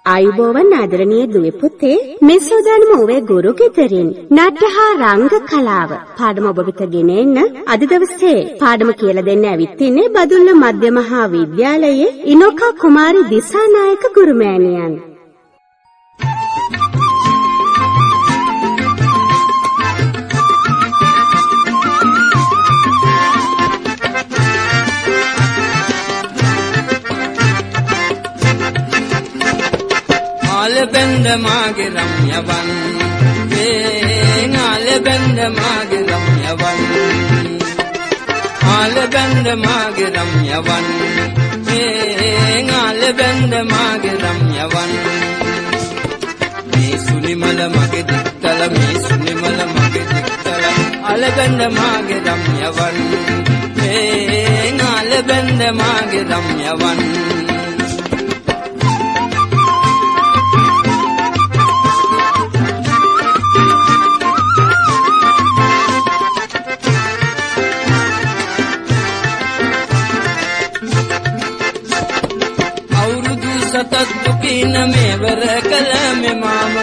ආයුබෝවන් ආදරණීය දුවේ පුතේ, මේ සෝදානම ඔබේ ගුරු ගෙදරින් නාට්‍ය හා රංග කලාව පාඩම ඔබ වෙත ගෙන එන්න අද දවසේ පාඩම කියලා දෙන්න ඇවිත් ඉන්නේ බදුල්ල මධ්‍ය මහා විද්‍යාලයේ ඉනෝකා කුමාරි Dissanayake ගුරුමෑණියන්. Alebend mage ramyavan, alebend mage ramyavan, alebend mage ramyavan, alebend mage ramyavan. Me sunimala mage diktala, me sunimala mage diktala, alebend mage ramyavan, alebend mage ramyavan. Tattukin mevar kalame mama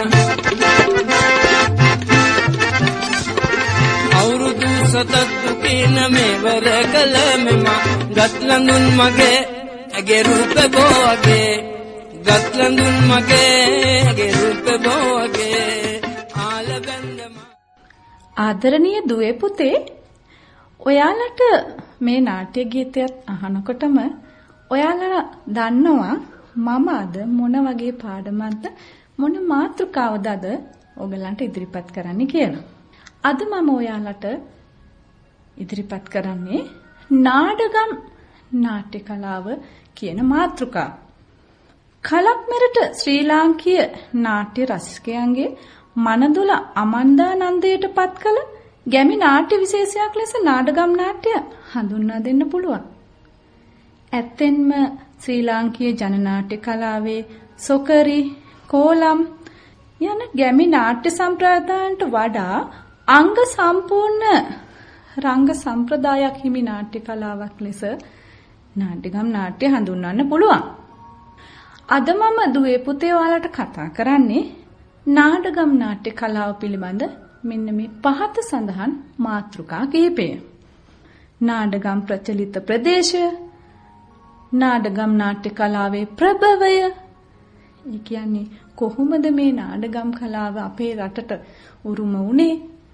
aurudu satattukin mevar kalame ma gatlandun mage age rupe boage gatlandun mage age rupe boage alabandama ආදරණීය දුවේ පුතේ ඔයාලට මේ නාට්‍ය ගීතයත් අහනකොටම ඔයාලා දන්නවා මම අද මොන වගේ පාඩමක්ද මොන මාතෘකාවද අද ඔයගලන්ට ඉදිරිපත් කරන්න කියලා. අද මම ඔයාලට ඉදිරිපත් කරන්නේ නාඩගම් නාට්‍ය කලාව කියන මාතෘකාව. කලක් මෙරට ශ්‍රී ලාංකීය නාට්‍ය රසිකයන්ගේ මනදුල අමන්දානන්දයට පත් කළ ගැමි නාට්‍ය විශේෂයක් ලෙස නාඩගම් නාට්‍ය හඳුන්වා දෙන්න පුළුවන්. ඇත්තෙන්ම ශ්‍රී ලාංකීය ජනනාට්‍ය කලාවේ සොකරි, කෝලම් යන ගැමි නාට්‍ය සම්ප්‍රදායන්ට වඩා අංග සම්පූර්ණ රංග සම්ප්‍රදායක් හිමි නාට්‍ය කලාවක් ලෙස නාට්‍යගම් නාට්‍ය හඳුන්වන්න පුළුවන්. අද මම දුවේ පුතේ ඔයාලට කතා කරන්නේ නාට්‍යගම් නාට්‍ය කලාව පිළිබඳ මෙන්න මේ පහත සඳහන් මාතෘකා කිහිපය. නාට්‍යගම් ප්‍රචලිත ප්‍රදේශය, නාඩගම් නාට්‍ය කලාවේ ප්‍රභවය, ඒ කියන්නේ කොහොමද මේ නාඩගම් කලාව අපේ රටට උරුම වුණේ,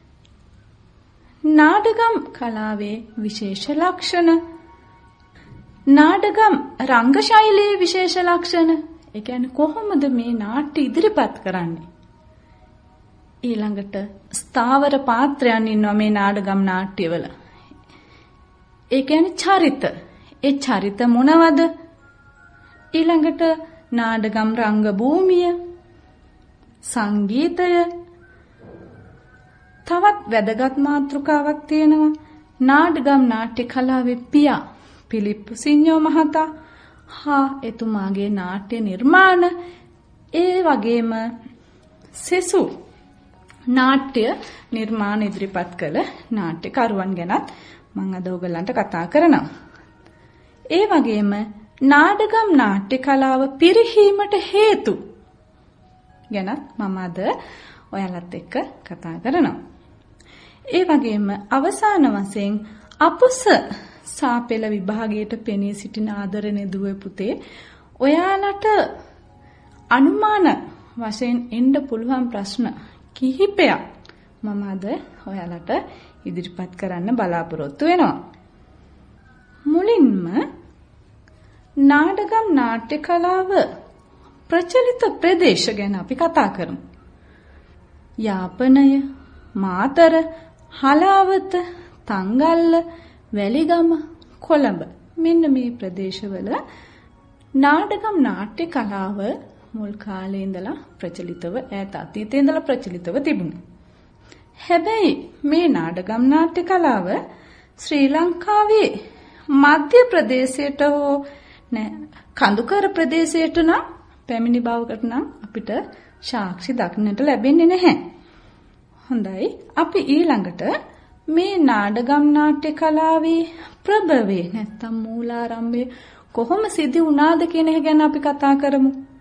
නාඩගම් කලාවේ විශේෂ ලක්ෂණ, නාඩගම් රංග ශෛලියේ විශේෂ ලක්ෂණ, ඒ කියන්නේ කොහොමද මේ නාට්‍ය ඉදිරිපත් කරන්නේ, ඊළඟට ස්ථාවර පාත්‍රයන් ඉන්නවා මේ නාඩගම් නාට්‍යවල, ඒ කියන්නේ චරිත, ඒ චරිත මොනවද, ඊළඟට නාඩගම් රංග භූමිය, සංගීතය, තවත් වැදගත් මාතෘකාවක් තියෙනවා නාඩගම් නාට්‍ය කලාවේ පියා පිලිප්පු සිඤ්ඤෝ මහතා හා එතුමාගේ නාට්‍ය නිර්මාණ, ඒ වගේම සෙසු නාට්‍ය නිර්මාණ ඉදිරිපත් කළ නාට්‍යකරුවන් ගැනත් මම අද ඔයගලන්ට කතා කරනවා. ඒ වගේම නාඩගම් නාට්‍ය කලාව පිරිහීමට හේතු ගැනත් මම අද ඔයාලත් එක්ක කතා කරනවා. ඒ වගේම අවසාන වශයෙන් අපුස සාපෙළ විභාගයට පෙනී සිටින ආදරණීය දුවේ පුතේ ඔයාලට අනුමාන වශයෙන් එන්න පුළුවන් ප්‍රශ්න කිහිපයක් මම අද ඔයාලට ඉදිරිපත් කරන්න බලාපොරොත්තු වෙනවා. මුලින්ම නාඩගම් නාට්‍ය කලාව ප්‍රචලිත ප්‍රදේශ ගැන අපි කතා කරමු. යාපනය, මාතර, හලාවත, තංගල්ල, වැලිගම, කොළඹ මෙන්න මේ ප්‍රදේශවල නාඩගම් නාට්‍ය කලාව මුල් කාලේ ඉඳලා ප්‍රචලිතව ඈත අතීතයේ ඉඳලා ප්‍රචලිතව තිබුණා. හැබැයි මේ නාඩගම් නාට්‍ය කලාව ශ්‍රී ලංකාවේ මධ්‍ය ප්‍රදේශයට හෝ කඳුකර ප්‍රදේශයට නම් පැමිණි බවකට නම් අපිට සාක්ෂි දක්නට ලැබෙන්නේ නැහැ. හොඳයි, අපි ඊළඟට මේ නාඩගම් නාට්‍ය කලාවේ ප්‍රභවය නැත්තම් මූලාරම්භය කොහොම සිදු වුණාද කියන එක ගැන අපි කතා කරමු.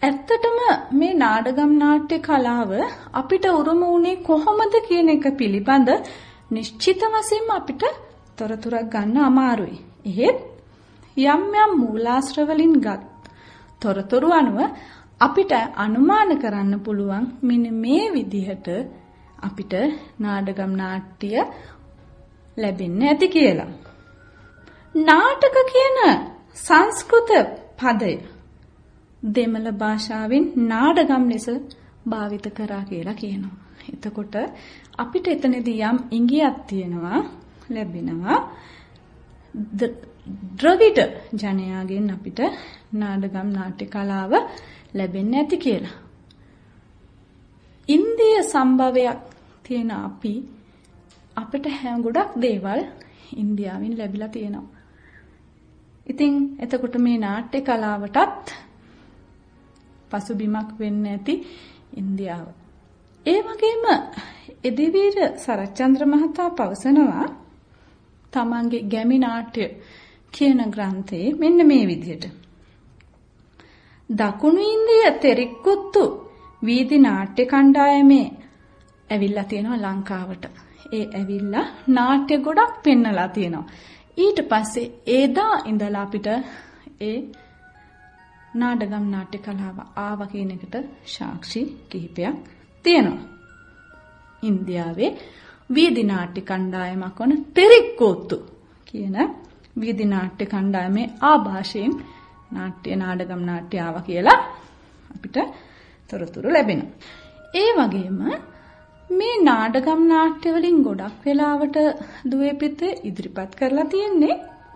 ඇත්තටම මේ නාඩගම් නාට්‍ය කලාව අපිට උරුම වුණේ කොහොමද කියන එක පිළිබඳ නිශ්චිත වශයෙන්ම අපිට තොරතුරක් ගන්න අමාරුයි. එහෙත් යම් යම් මූලාශ්‍ර වලින් ගත් තොරතුරු අනුව අපිට අනුමාන කරන්න පුළුවන් මෙන්න මේ විදිහට අපිට නාඩගම් නාට්‍ය ලැබෙන්නේ ඇති කියලා. නාටක කියන සංස්කෘත පදය දෙමළ භාෂාවෙන් නාඩගම් ලෙස භාවිත කරා කියලා කියනවා. එතකොට අපිට එතනදී යම් ඉඟියක් තියෙනවා ලැබෙනවා ද්‍රවිඩ ජනයාගෙන් අපිට නාඩගම් නාට්‍ය කලාව ලැබෙන්නේ ඇති කියලා. ඉන්දිය සම්භවයක් තියෙන අපිට ගොඩක් දේවල් ඉන්දියාවෙන් ලැබිලා තියෙනවා. ඉතින් එතකොට මේ නාට්‍ය කලාවටත් පසුබිමක් වෙන්න ඇති ඉන්දියාව. ඒ වගේම එදිවීර සරච්චන්ද්‍ර මහතා පවසනවා තමන්ගේ ගැමි නාට්‍ය කියන ග්‍රන්ථයේ මෙන්න මේ විදිහට. දකුණු ඉන්දිය තෙරික්කුත්තු වීදි නාට්‍ය කණ්ඩායමේ ඇවිල්ලා තියෙනවා ලංකාවට. ඒ ඇවිල්ලා නාට්‍ය ගොඩක් පෙන්නලා තියෙනවා. ඊට පස්සේ එදා ඉඳලා අපිට ඒ නාඩගම් නාට්‍ය කලාව ආවා කියන එකට සාක්ෂි කිහිපයක් තියෙනවා. ඉන්දියාවේ වීදි නාට්‍ය කණ්ඩායමක් වන තෙරික්කුත්තු කියන වීදි නාට්‍ය කණ්ඩායමේ ආభాෂයෙන් නාඩගම් නාට්‍ය ආවා කියලා අපිට තොරතුරු ලැබෙනවා. ඒ වගේම මේ නාඩගම් නාට්‍ය වලින් ගොඩක් වෙලාවට දුවේ පිටේ ඉදිරිපත් කරලා තියෙන්නේ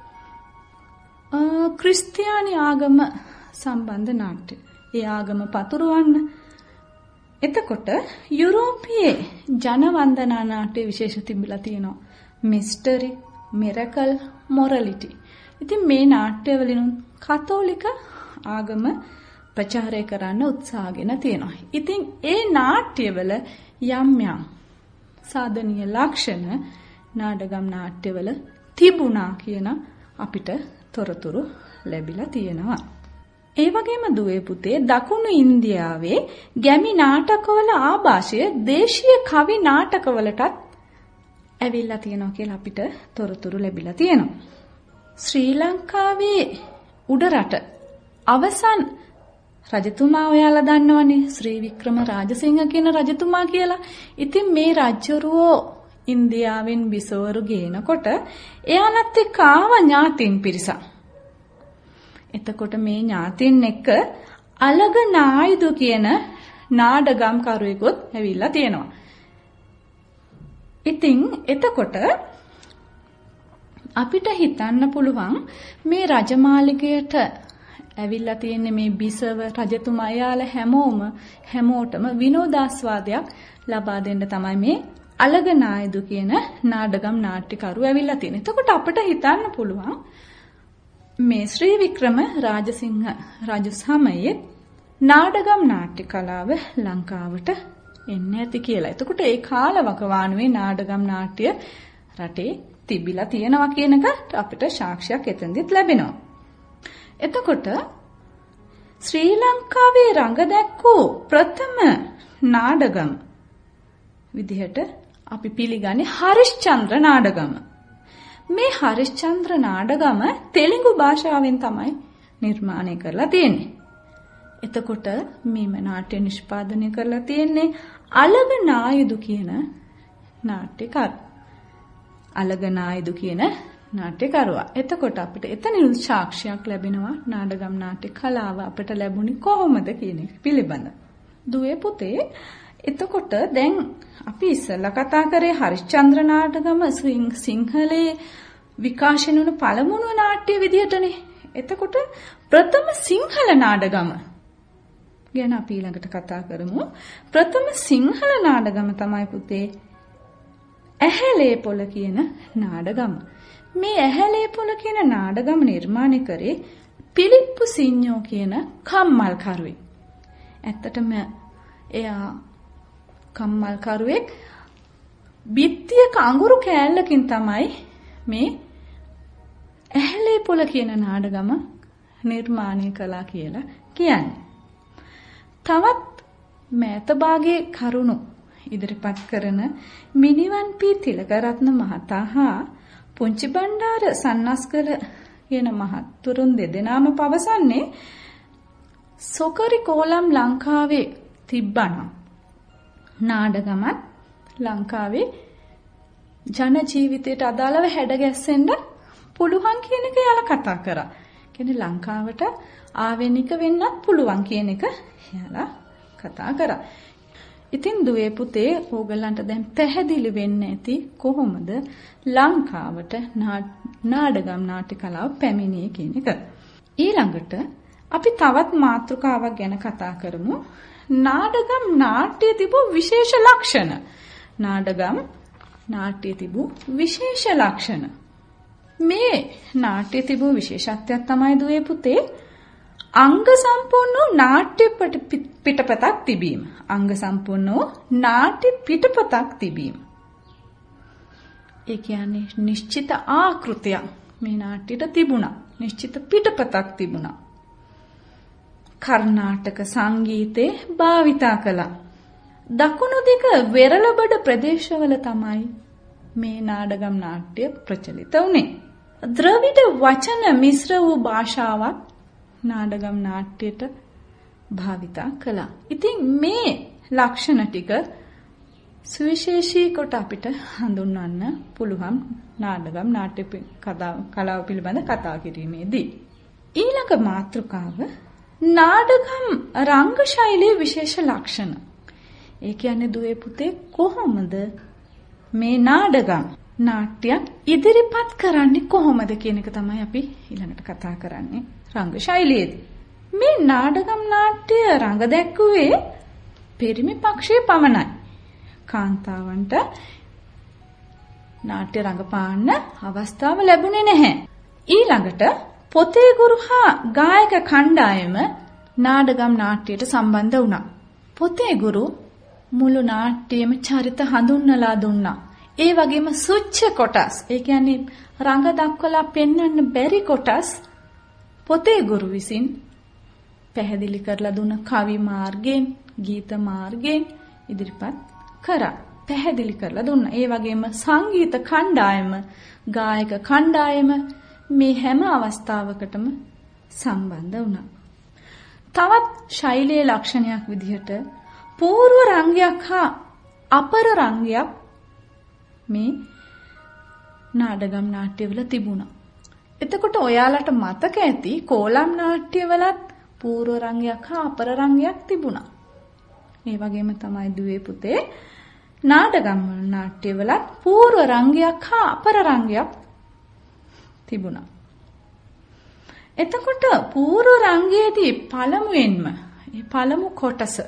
ක්‍රිස්තියානි ආගම සම්බන්ධ නාට්‍ය. ඒ ආගම පතුරවන්න. එතකොට යුරෝපයේ ජනවන්දනා නාට්‍ය විශේෂ තිබිලා තියෙනවා. Mystery, miracle, morality. ඉතින් මේ නාට්‍ය වලින් කතෝලික ආගම ප්‍රචාරය කරන්න උත්සාහගෙන තියෙනවා. ඉතින් ඒ නාට්‍යවල යම් යම් සාධනීය ලක්ෂණ නාඩගම් නාට්‍යවල තිබුණා කියන අපිට තොරතුරු ලැබිලා තියෙනවා. ඒ වගේම දුවේ පුතේ දකුණු ඉන්දියාවේ ගැමි නාටකවල ආభాෂය දේශීය කවි නාටකවලටත් ඇවිල්ලා තියෙනවා කියලා අපිට තොරතුරු ලැබිලා තියෙනවා. ශ්‍රී ලංකාවේ උඩරට අවසන් රජතුමා ඔයාලා දන්නවනේ ශ්‍රී වික්‍රම රාජසිංහ කියන රජතුමා කියලා. ඉතින් මේ රජුරෝ ඉන්දියාවෙන් බිසවරු ගේනකොට එයාලත් එක්ක ආව ඥාතින් පිරිසක්. එතකොට මේ ඥාතින් එක්ක අලග නායදු කියන නාඩගම් කරුවෙකුත් ඇවිල්ලා තියෙනවා. ඉතින් එතකොට අපිට හිතන්න පුළුවන් මේ රජමාලිගයට ඇවිල්ලා තියෙන්නේ මේ බිසව රජතුමා යාලා හැමෝටම විනෝදාස්වාදයක් ලබා දෙන්න තමයි මේ අලග නායදු කියන නාඩගම් නාට්‍යකරු ඇවිල්ලා තියෙන්නේ. එතකොට අපිට හිතන්න පුළුවන් මේ ශ්‍රී වික්‍රම රාජසිංහ රජු සමයේ නාඩගම් නාට්‍ය කලාව ලංකාවට එන්නේ ඇති කියලා. එතකොට ඒ කාලවකවානුවේ නාඩගම් නාට්‍ය රටේ තිබිලා තියෙනවා කියන එකට අපිට සාක්ෂියක් එතෙන්දිත් ලැබෙනවා. එතකොට ශ්‍රී ලංකාවේ රඟ දැක්වූ ප්‍රථම නාඩගම විදිහට අපි පිළිගන්නේ හරිශ්චන්ද්‍ර නාඩගම. මේ හරිශ්චන්ද්‍ර නාඩගම තෙලිඟු භාෂාවෙන් තමයි නිර්මාණය කරලා තියෙන්නේ. එතකොට මේ නාට්‍ය නිෂ්පාදනය කරලා තියෙන්නේ අලග නායදු කියන නාට්‍යකරු. අලග නායදු කියන නාට්‍යකරුවා. එතකොට අපිට එතනින් සාක්ෂියක් ලැබෙනවා නාඩගම් නාට්‍ය කලාව අපිට ලැබුණේ කොහොමද කියන එක පිළිබඳ. දුවේ පුතේ එතකොට දැන් අපි ඉස්සෙල්ලා කතා කරේ හරිශ්චන්ද්‍ර නාටගම සිංහලයේ විකාශන වුණු පළමුව නාට්‍ය විදියටනේ. එතකොට ප්‍රථම සිංහල නාටගම ගැන අපි ඊළඟට කතා කරමු. ප්‍රථම සිංහල නාටගම තමයි පුතේ ඇහැලේ පොළ කියන නාටගම. මේ ඇහැලේ පොළ කියන නාටගම නිර්මාණය කරේ පිලිප්පු සිඤ්ඤෝ කියන කම්මල්කරුවෙක්. ඇත්තටම එයා කම්මල්කරුවෙක් බිත්තියක අඟුරු කෑල්ලකින් තමයි මේ ඇහැලේ පොළ කියන නාටගම නිර්මාණය කළා කියලා කියන්නේ. තවත් මෑත භාගයේ කරුණු ඉදිරිපත් කරන මිනිවන් පී තිලකරත්න මහතා හා පුංචි බණ්ඩාර සන්නස්කල කියන මහත්තුරුන් දෙදෙනාම පවසන්නේ සොකරි කෝලම් ලංකාවේ තිබ්බනම් නාඩගමත් ලංකාවේ ජන ජීවිතයට අදාළව හැඩගැස්සෙන්න පුළුවන් කියන එක යාලා කතා කරා. කියන්නේ ලංකාවට ආවෙනික වෙන්නත් පුළුවන් කියන එක යාලා කතා කරා. ඉතින් දුවේ පුතේ ඕගලන්ට දැන් පැහැදිලි වෙන්න ඇති කොහොමද ලංකාවට නාඩගම් නාට්‍ය කලාව පැමිණියේ කියන එක. ඊළඟට අපි තවත් මාතෘකාවක් ගැන කතා කරමු. නාඩගම් නාට්‍යයේ තිබූ විශේෂ ලක්ෂණ. නාඩගම් නාට්‍යයේ තිබූ විශේෂ ලක්ෂණ. මේ නාට්‍යයේ තිබූ විශේෂත්වයක් තමයි දුවේ පුතේ අංග සම්පූර්ණ නාට්‍ය පිටපතක් තිබීම. අංග සම්පූර්ණ නාට්‍ය පිටපතක් තිබීම. ඒ කියන්නේ නිශ්චිත ආකෘතියක් මේ නාට්‍යයට තිබුණා. නිශ්චිත පිටපතක් තිබුණා. කර්ණාටක සංගීතේ භාවිතා කළා. දකුණු දිග වෙරළබඩ ප්‍රදේශවල තමයි මේ නාඩගම් නාට්‍ය ප්‍රචලිත වුණේ. ද්‍රවිඩ වචන මිශ්‍ර වූ භාෂාවක් නාඩගම් නාට්‍යයට භාවිතා කළා. ඉතින් මේ ලක්ෂණ ටික සුවිශේෂී කොට අපිට හඳුන්වන්න පුළුවන් නාඩගම් නාට්‍ය කලාව පිළිබඳ කතා කිරීමේදී. ඊළඟ මාතෘකාව නාඩගම් රංග ශෛලී විශේෂ ලක්ෂණ. ඒ කියන්නේ දුවේ පුතේ කොහොමද මේ නාඩගම් නාට්‍යයක් ඉදිරිපත් කරන්නේ කොහොමද කියන එක තමයි අපි ඊළඟට කතා කරන්නේ රංග ශෛලියේදී. මේ නාඩගම් නාට්‍ය රංග දැක්වුවේ පිරිමි පක්ෂයේ පමණයි. කාන්තාවන්ට නාට්‍ය රංගපාන්න අවස්ථාව ලැබුණේ නැහැ. ඊළඟට පොතේ ගුරු හා ගායක කණ්ඩායම නාඩගම් නාට්‍යයට සම්බන්ධ වුණා. පොතේ ගුරු මුළු නාට්‍යයේම චරිත හඳුන්වලා දුන්නා. ඒ වගේම සුච්ච කොටස්, ඒ කියන්නේ රංග දක්වලා පෙන්වන්න බැරි කොටස් පොතේ ගුරු විසින් පැහැදිලි කරලා දුන්න කවි මාර්ගයෙන්, ගීත මාර්ගයෙන් ඉදිරිපත් කරා. පැහැදිලි කරලා දුන්නා. ඒ වගේම සංගීත කණ්ඩායම, ගායක කණ්ඩායම මේ හැම අවස්ථාවකටම සම්බන්ධ වුණා. තවත් ශෛලීය ලක්ෂණයක් විදිහට පූර්ව රංගයක් හා අපර රංගයක් මේ නාඩගම් නාට්‍යවල තිබුණා. එතකොට ඔයාලට මතක ඇති කෝලම් නාට්‍යවලත් පූර්ව රංගයක් හා අපර රංගයක් තිබුණා. ඒ වගේම තමයි දුවේ පුතේ නාඩගම් නාට්‍යවලත් පූර්ව රංගයක් හා අපර රංගයක් තිබුණා. එතකොට පූර්ව රංගයේදී පළමුවෙන්ම මේ පළමු කොටස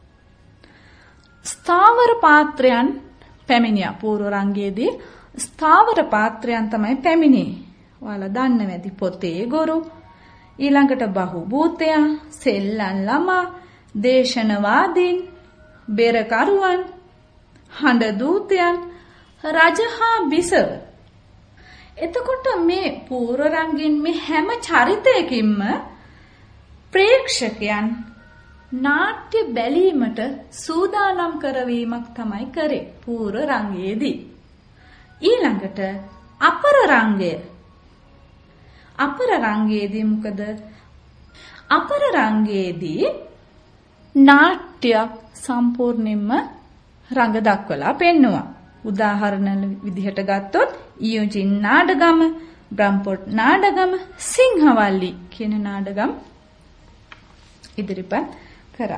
ස්ථාවර පාත්‍රයන් පැමිණියා. පූර්ව රංගයේදී ස්ථාවර පාත්‍රයන් තමයි පැමිණියේ. ඔයාලා දන්නව ඇති පොතේ ගුරු, ඊළඟට බහුබූතයා, සෙල්ලම් ළමා, දේශනවාදීන්, බෙරකරුවන්, හඬ දූතයන්, රජ හා බිසව. එතකොට මේ පූර්ව රංගයෙන් මේ හැම චරිතයකින්ම ප්‍රේක්ෂකයන් නාට්‍ය බැලීමට සූදානම් කරවීමක් තමයි කරේ පූර්ව රංගයේදී. ඊළඟට අපර රංගය. අපර රංගයේදී මොකද? අපර රංගයේදී නාට්‍ය සම්පූර්ණයෙන්ම රංග දක්වලා පෙන්නවා. උදාහරණ විදිහට ගත්තොත් ඉයෝජින් නාඩගම, බ්‍රම්පොට් නාඩගම, සිංහවල්ලි කියන නාඩගම් ඉදිරිපත් කරා.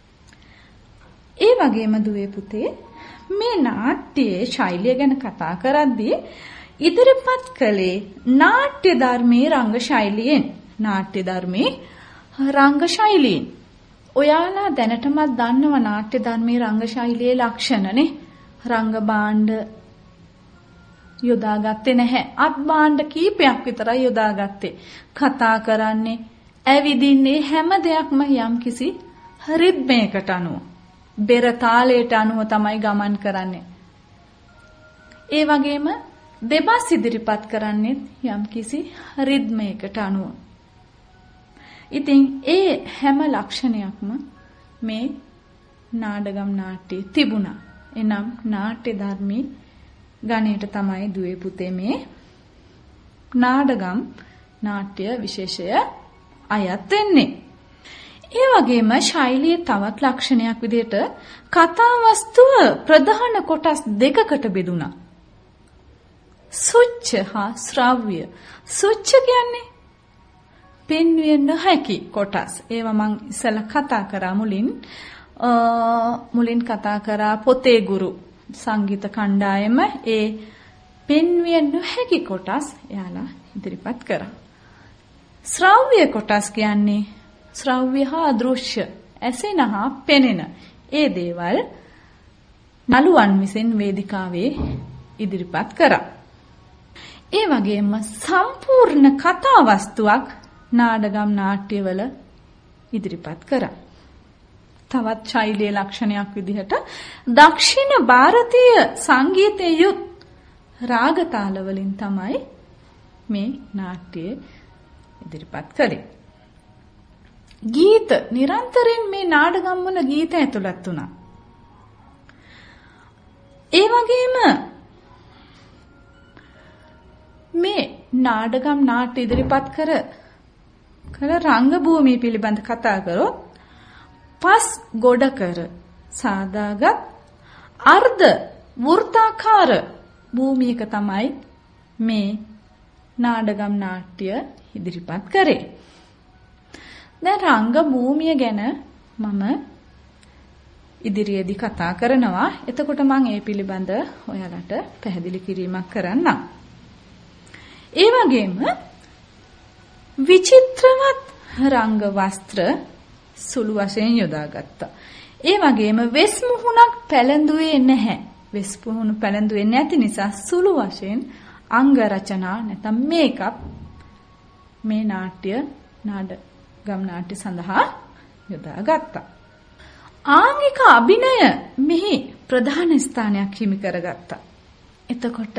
ඒ වගේම දුවේ පුතේ මේ නාට්‍යයේ ශෛලිය ගැන කතා කරද්දී ඉදිරිපත් කළේ නාට්‍ය ධර්මයේ රංග ශෛලියෙන්. නාට්‍ය ධර්මයේ රංග ශෛලියෙන්. ඔයාලා දැනටමත් දන්නව නාට්‍ය ධර්මයේ රංග ශෛලියේ ලක්ෂණනේ. රංග භාණ්ඩ යොදාගත්තේ නැහැ. අත් භාණ්ඩ කීපයක් විතරයි යොදාගත්තේ. කතා කරන්නේ, ඇවිදින්නේ හැම දෙයක්ම යම්කිසි රිද්මයකට අනුව, බෙර තාලයට අනුව තමයි ගමන් කරන්නේ. ඒ වගේම දෙබස් ඉදිරිපත් කරන්නේ යම්කිසි රිද්මයකට අනුව. ඉතින් ඒ හැම ලක්ෂණයක්ම මේ නාඩගම් නාට්‍ය තිබුණා. එනම් නාට්‍ය ධර්මී ගණයට තමයි දුවේ පුතේ මේ නාඩගම් නාට්‍ය විශේෂය අයත් වෙන්නේ. ඒ වගේම ශෛලියේ තවත් ලක්ෂණයක් විදිහට කතා වස්තුව ප්‍රධාන කොටස් දෙකකට බෙදුණා. සුච්ච හා ශ්‍රව්‍ය. සුච්ච කියන්නේ පෙන්විය නොහැකි කොටස්. ඒවා මම ඉස්සෙල්ලා කතා කරා මුලින් කතා කරා පොතේ ගුරු සංගීත කණ්ඩායම ඒ පෙන්විය නොහැකි කොටස් එයාලා ඉදිරිපත් කරා. ශ්‍රව්‍ය කොටස් කියන්නේ ශ්‍රව්‍ය හා දෘශ්‍ය ඇසෙන හා පෙනෙන ඒ දේවල් නළුවන් විසින් වේදිකාවේ ඉදිරිපත් කරා. ඒ වගේම සම්පූර්ණ කතා වස්තුවක් නාඩගම් නාට්‍යවල ඉදිරිපත් කරා. තවත් ශෛලීය ලක්ෂණයක් විදිහට දක්ෂිණ ಭಾರತೀಯ සංගීතයේ යුත් රාග තාල වලින් තමයි මේ නාට්‍යය ඉදිරිපත් කළේ. ගීත නිරන්තරයෙන් මේ නාඩගම් වල ගීත ඇතුළත් වුණා. ඒ වගේම මේ නාඩගම් නාට්‍ය ඉදිරිපත් කළ රංග භූමිය පිළිබඳ කතා කරොත් පස් ගොඩකර සාදාගත් අර්ධ වෘත්තාකාර භූමියක තමයි මේ නාඩගම් නාට්‍ය ඉදිරිපත් කරේ. දැන් රංග භූමිය ගැන මම ඉදිරියේදී කතා කරනවා. එතකොට මම ඒ පිළිබඳ ඔයාලට පැහැදිලි කිරීමක් කරන්නම්. ඒ වගේම විචිත්‍රවත් රංග වස්ත්‍ර සුළු වශයෙන් යොදාගත්තා. ඒ වගේම වෙස් මුහුණක් පැලඳුවේ නැහැ. වෙස් මුහුණු පැලඳුවේ නැති නිසා සුළු වශයෙන් අංග රචනා නැත්නම් මේකප් මේ නාඩගම් නාට්‍ය සඳහා යොදාගත්තා. ආංගික අභිනය මෙහි ප්‍රධාන ස්ථානයක් හිමි කරගත්තා. එතකොට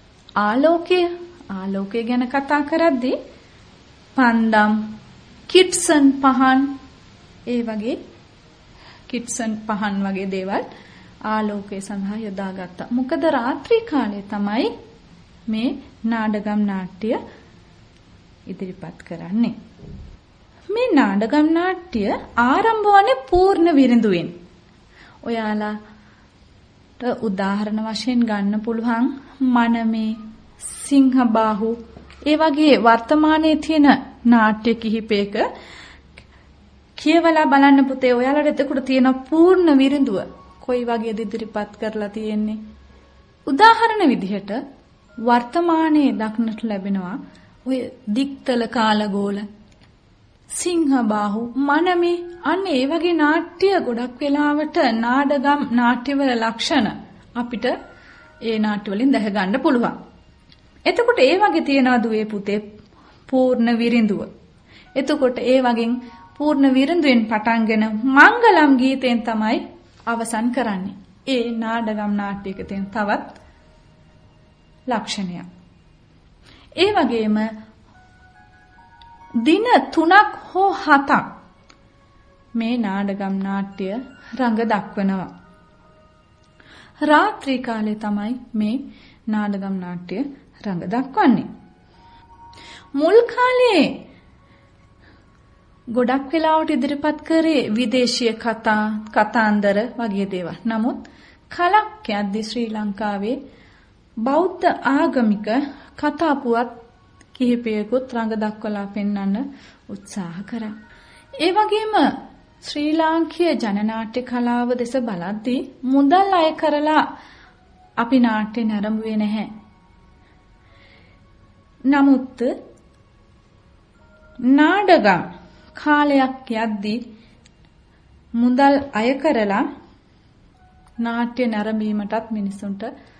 ආලෝකය ගැන කතා කරද්දී පන්දම්, කිට්සන් පහන් ඒ වගේ කිට්සන් පහන් වගේ දේවල් ආලෝකය සඳහා යොදාගත්තා. මොකද රාත්‍රී කාලයේ තමයි මේ නාඩගම් නාට්‍ය ඉදිරිපත් කරන්නේ. මේ නාඩගම් නාට්‍ය ආරම්භ වන්නේ පූර්ණ විරිඳුවෙන්. ඔයාලාට උදාහරණ වශයෙන් ගන්න පුළුවන් මනමේ, සිංහබාහු ඒ වගේ වර්තමානයේ තියෙන නාට්‍ය කිහිපයක කියවලා බලන්න පුතේ. ඔයාලට එතකොට තියෙන පූර්ණ විරිඳුව කොයි වගේද ඉදිරිපත් කරලා තියෙන්නේ. උදාහරණ විදිහට වර්තමානයේ දක්නට ලැබෙනවා ඔය දික්තල කාලගෝල, සිංහබාහු, මනමේ අන්න ඒ වගේ නාට්‍ය ගොඩක් වෙලාවට නාඩගම් නාට්‍යවල ලක්ෂණ අපිට ඒ නාට්‍ය වලින් දැක ගන්න පුළුවන්. එතකොට ඒ වගේ තියනවා දුවේ පුතේ පූර්ණ විරිඳුව. එතකොට ඒ වගේ පූර්ණ විරිඳුවෙන් පටන්ගෙන මංගලම් ගීතෙන් තමයි අවසන් කරන්නේ. ඒ නාඩගම් නාට්‍යයක තියෙන තවත් ලක්ෂණයක්. ඒ වගේම දින 3ක් හෝ 7ක් මේ නාඩගම් නාට්‍ය රඟ දක්වනවා. රාත්‍රී කාලේ තමයි මේ නාඩගම් නාට්‍ය රඟ දක්වන්නේ. මුල් කාලේ ගොඩක් වෙලාවට ඉදිරිපත් කරේ විදේශීය කතාන්දර වගේ දේවල්. නමුත් කලක් යද්දී ශ්‍රී ලංකාවේ බෞද්ධ ආගමික කතා පුවත් කිහිපයකුත් රඟ දක්වලා පෙන්වන්න උත්සාහ කරා. ඒ වගේම ශ්‍රී ලාංකීය ජනනාට්‍ය කලාව දෙස බලද්දී මුදල් අය කරලා අපි නාට්‍ය නරඹුවේ නැහැ. නමුත් නාඩගම් කාලයක් යද්දී මුදල් අය කරලා නාට්‍ය නරඹීමටත් මිනිසුන්ට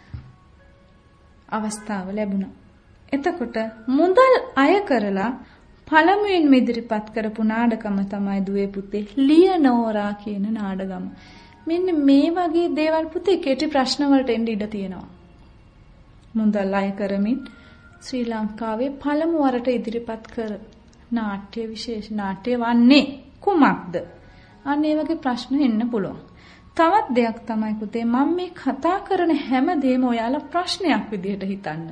අවස්ථාව ලැබුණා. එතකොට මුදල් අය කරලා පළමුවෙන් ඉදිරිපත් කරපු නාඩගම තමයි දුවේ පුතේ ලියනෝරා කියන නාඩගම. මෙන්න මේ වගේ දේවල් පුතේ කෙටි ප්‍රශ්න වලට එන්න ඉඩ තියෙනවා. මුදල් අය කරමින් ශ්‍රී ලංකාවේ පළමු වරට ඉදිරිපත් කර නාට්‍ය විශේෂ නාට්‍ය වන්නේ කුමක්ද? අන්න ඒ වගේ ප්‍රශ්න එන්න පුළුවන්. තවත් දෙයක් තමයි පුතේ මම මේ කතා කරන හැම දෙයක්ම ඔයාලා ප්‍රශ්නයක් විදිහට හිතන්න.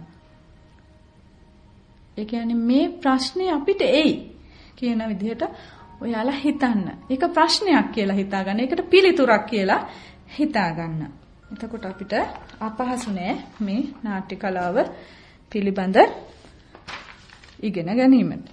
ඒ කියන්නේ මේ ප්‍රශ්නේ අපිට එයි කියන විදිහට ඔයාලා හිතන්න. ඒක ප්‍රශ්නයක් කියලා හිතාගන්න. ඒකට පිළිතුරක් කියලා හිතාගන්න. එතකොට අපිට අපහසු නෑ මේ නාට්‍ය කලාව පිළිබඳ ඉගෙන ගැනීමට.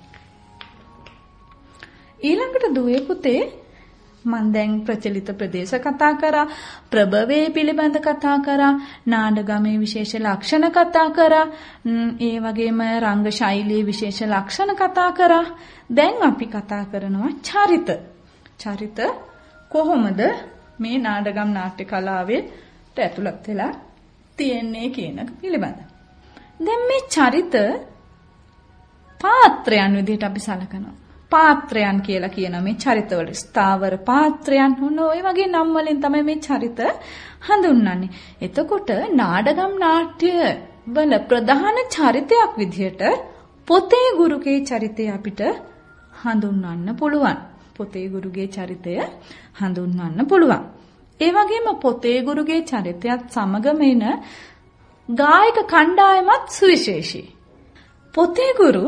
ඊළඟට දුවේ පුතේ මම දැන් ප්‍රචලිත ප්‍රදේශ කතා කරා, ප්‍රභවයේ පිළිබඳ කතා කරා, නාඩගමේ විශේෂ ලක්ෂණ කතා කරා, ඒ වගේම රංග ශෛලියේ විශේෂ ලක්ෂණ කතා කරා. දැන් අපි කතා කරනවා චරිත. චරිත කොහොමද මේ නාඩගම් නාට්‍ය කලාවේ ඇතුළත් වෙලා තියෙන්නේ කියන පිළිබඳ. දැන් මේ චරිත පාත්‍රයන් විදිහට අපි සලකනවා. පාත්‍රයන් කියලා කියන මේ චරිතවල ස්ථාවර පාත්‍රයන් ඔය වගේ නම් වලින් තමයි මේ චරිත හඳුන්වන්නේ. එතකොට නාඩගම් නාට්‍ය වල ප්‍රධාන චරිතයක් විදිහට පොතේ ගුරුගේ චරිතය අපිට හඳුන්වන්න පුළුවන්. පොතේ ගුරුගේ චරිතය හඳුන්වන්න පුළුවන්. ඒ වගේම පොතේ ගුරුගේ චරිතයත් සමගම එන ගායක කණ්ඩායමත් සුවිශේෂී. පොතේ ගුරු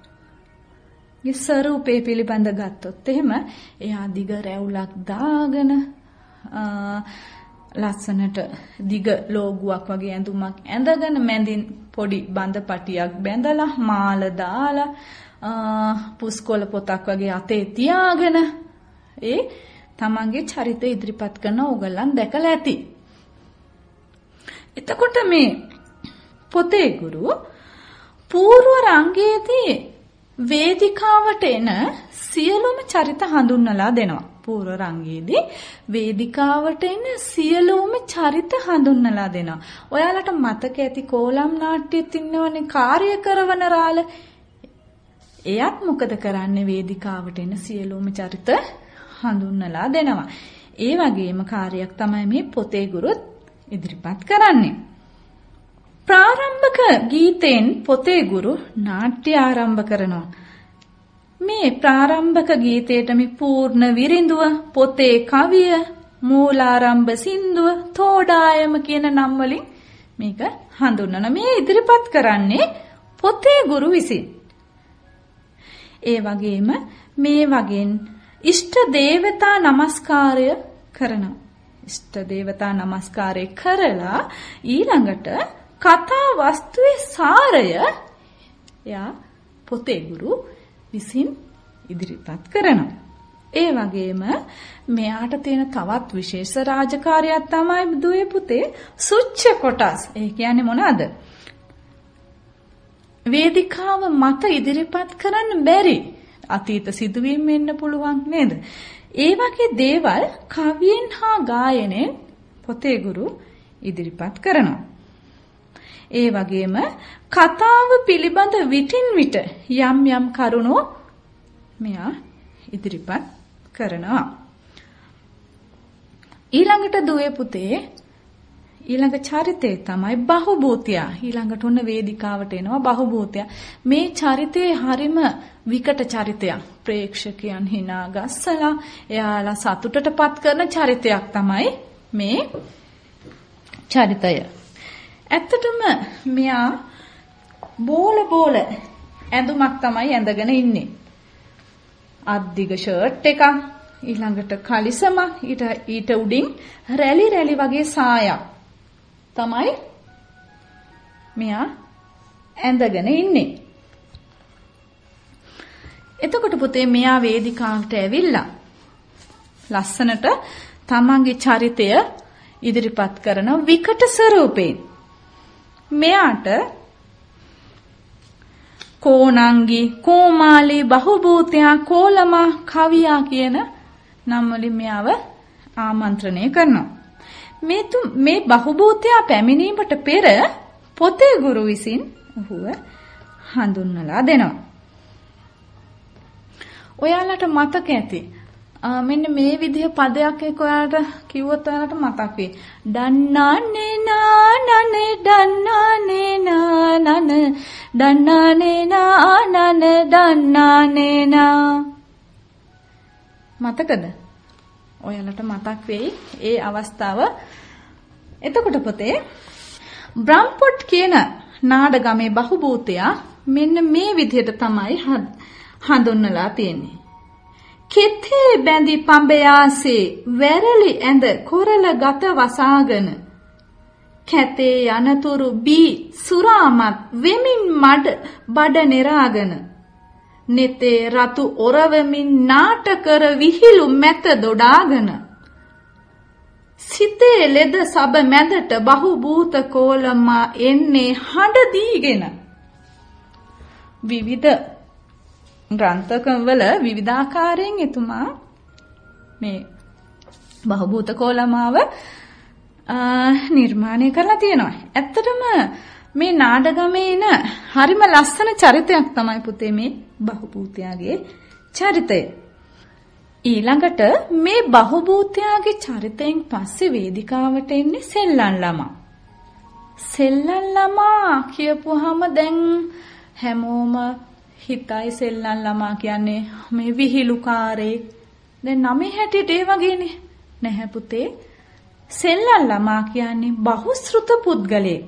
ස්වරූපේ පිළිබඳ ගත්තොත් එහෙම එයා දිග රැවුලක් දාගෙන ලස්සනට දිග ලෝගුවක් වගේ ඇඳුමක් ඇඳගෙන මැදින් පොඩි බඳ පටියක් බැඳලා මාල දාලා පුස්කොළ පොතක් වගේ අතේ තියාගෙන ඒ තමන්ගේ චරිතය ඉදිරිපත් කරන ඕගලන් දැකලා ඇති. එතකොට මේ පොතේ ගුරු పూర్ව රංගයේදී වේදිකාවට එන සියලුම චරිත හඳුන්වලා දෙනවා. పూర్ව රංගයේදී වේදිකාවට එන සියලුම චරිත හඳුන්වලා දෙනවා. ඔයාලට මතක ඇති කෝලම් නාට්‍යෙත් ඉන්නවනේ කාර්යකරවන රාළ. එයත් මොකද කරන්නේ වේදිකාවට එන සියලුම චරිත හඳුන්වලා දෙනවා. ඒ වගේම කාර්යයක් තමයි මේ පොතේ ගුරුත් ඉදිරිපත් කරන්නේ. ප්‍රාරම්භක ගීතෙන් පොතේ ගුරු නාට්‍ය ආරම්භ කරනවා. මේ ප්‍රාරම්භක ගීතයට මේ පූර්ණ විරිඳුව, පොතේ කවිය, මූලාරම්භ සින්දුව, තෝඩායම කියන නම් වලින් මේක හඳුන්වනවා. මේ ඉදිරිපත් කරන්නේ පොතේ ගුරු විසින්. ඒ වගේම මේ වගේ ඉෂ්ට දේවතා නමස්කාරය කරනවා. ඉෂ්ට දේවතා නමස්කාරය කරලා ඊළඟට කතා වස්තුවේ සාරය එයා පොතේ ගුරු විසින් ඉදිරිපත් කරනවා. ඒ වගේම මෙයාට තියෙන තවත් විශේෂ රාජකාරියක් තමයි දුවේ පුතේ සුච්ච කොටස්. ඒ කියන්නේ මොනවාද? වේදිකාව මත ඉදිරිපත් කරන්න බැරි අතීත සිදුවීම් වෙන්න පුළුවන් නේද? ඒ වගේ දේවල් කවියෙන් හා ගායනෙන් පොතේ ගුරු ඉදිරිපත් කරනවා. ඒ වගේම කතාව පිළිබඳ විටින් විට යම් යම් කරුණු මෙයා ඉදිරිපත් කරනවා. ඊළඟට දුවේ පුතේ ඊළඟ චරිතය තමයි බහුබූතය. ඊළඟට උන්න වේදිකාවට එනවා බහුබූතය. මේ චරිතේ හරිම විකට චරිතයක්. ප්‍රේක්ෂකයන් hina ගස්සලා එයාලා සතුටටපත් කරන චරිතයක් තමයි මේ චරිතය. ඇත්තටම මෙයා බෝල ඇඳුමක් තමයි ඇඳගෙන ඉන්නේ. අද්දිග ෂර්ට් එකක්, ඊළඟට කලිසමක්, ඊට උඩින් රැලි වගේ සායක් තමයි මෙයා ඇඳගෙන ඉන්නේ. එතකොට පුතේ මෙයා වේදිකාවට ඇවිල්ලා ලස්සනට තමන්ගේ චරිතය ඉදිරිපත් කරන විකට ස්වරූපයෙන් මෙයාට කෝණංගි, කෝමාලි, බහුබූතයා, කෝලමා, කවියා කියන නම් වලින් මෙයාව ආමන්ත්‍රණය කරනවා. මේ බහුබූතයා පැමිණීමට පෙර පොතේ ගුරු විසින් ඔහුව හඳුන්වලා දෙනවා. ඔයාලට මතක ඇති මෙන්න මේ විදිහ පදයක් එක්ක ඔයාලට කිව්වොත් ඔයාලට මතක් වෙයි. දන්නානේ නානන දන්නානේ නානන දන්නානේ නානන දන්නානේ නා. මතකද? ඔයාලට මතක් වෙයි ඒ අවස්ථාව. එතකොට පුතේ බ්‍රම්පොට් කියන නාඩගමේ බහුබූතයා මෙන්න මේ විදිහට තමයි හඳුන්වලා තියෙන්නේ. කෙතේ බැඳි පඹයාසේ වැරලි ඇඳ කොරල ගත වසාගෙන කැතේ යනතුරු බී සුරාමත් වෙමින් බඩ නෙරාගෙන නෙතේ රතු ඔරවමින් නාටකර විහිළු මැත දොඩාගෙන සිතේ ලෙද සබ මැදට බහුබූත කෝලමා එන්නේ හඬ දීගෙන. විවිධ ග්‍රන්ථකවල විවිධාකාරයෙන් එතුමා මේ බහුබූත කෝලමාව නිර්මාණය කරලා තියෙනවා. ඇත්තටම මේ නාඩගමේ ඉන හරිම ලස්සන චරිතයක් තමයි පුතේ මේ බහුබූතයාගේ චරිතය. ඊළඟට මේ බහුබූතයාගේ චරිතයෙන් පස්සේ වේදිකාවට එන්නේ සෙල්ලම් ළමා. සෙල්ලම් ළමා කියපුවාම දැන් හැමෝම හිතයි සෙල්ලම් ළමා කියන්නේ මේ විහිළුකාරයෙක්. දැන් නමේ හැටියට ඒ වගේනේ. නැහැ පුතේ. සෙල්ලම් ළමා කියන්නේ බහුශ්‍රුත පුද්ගලයෙක්.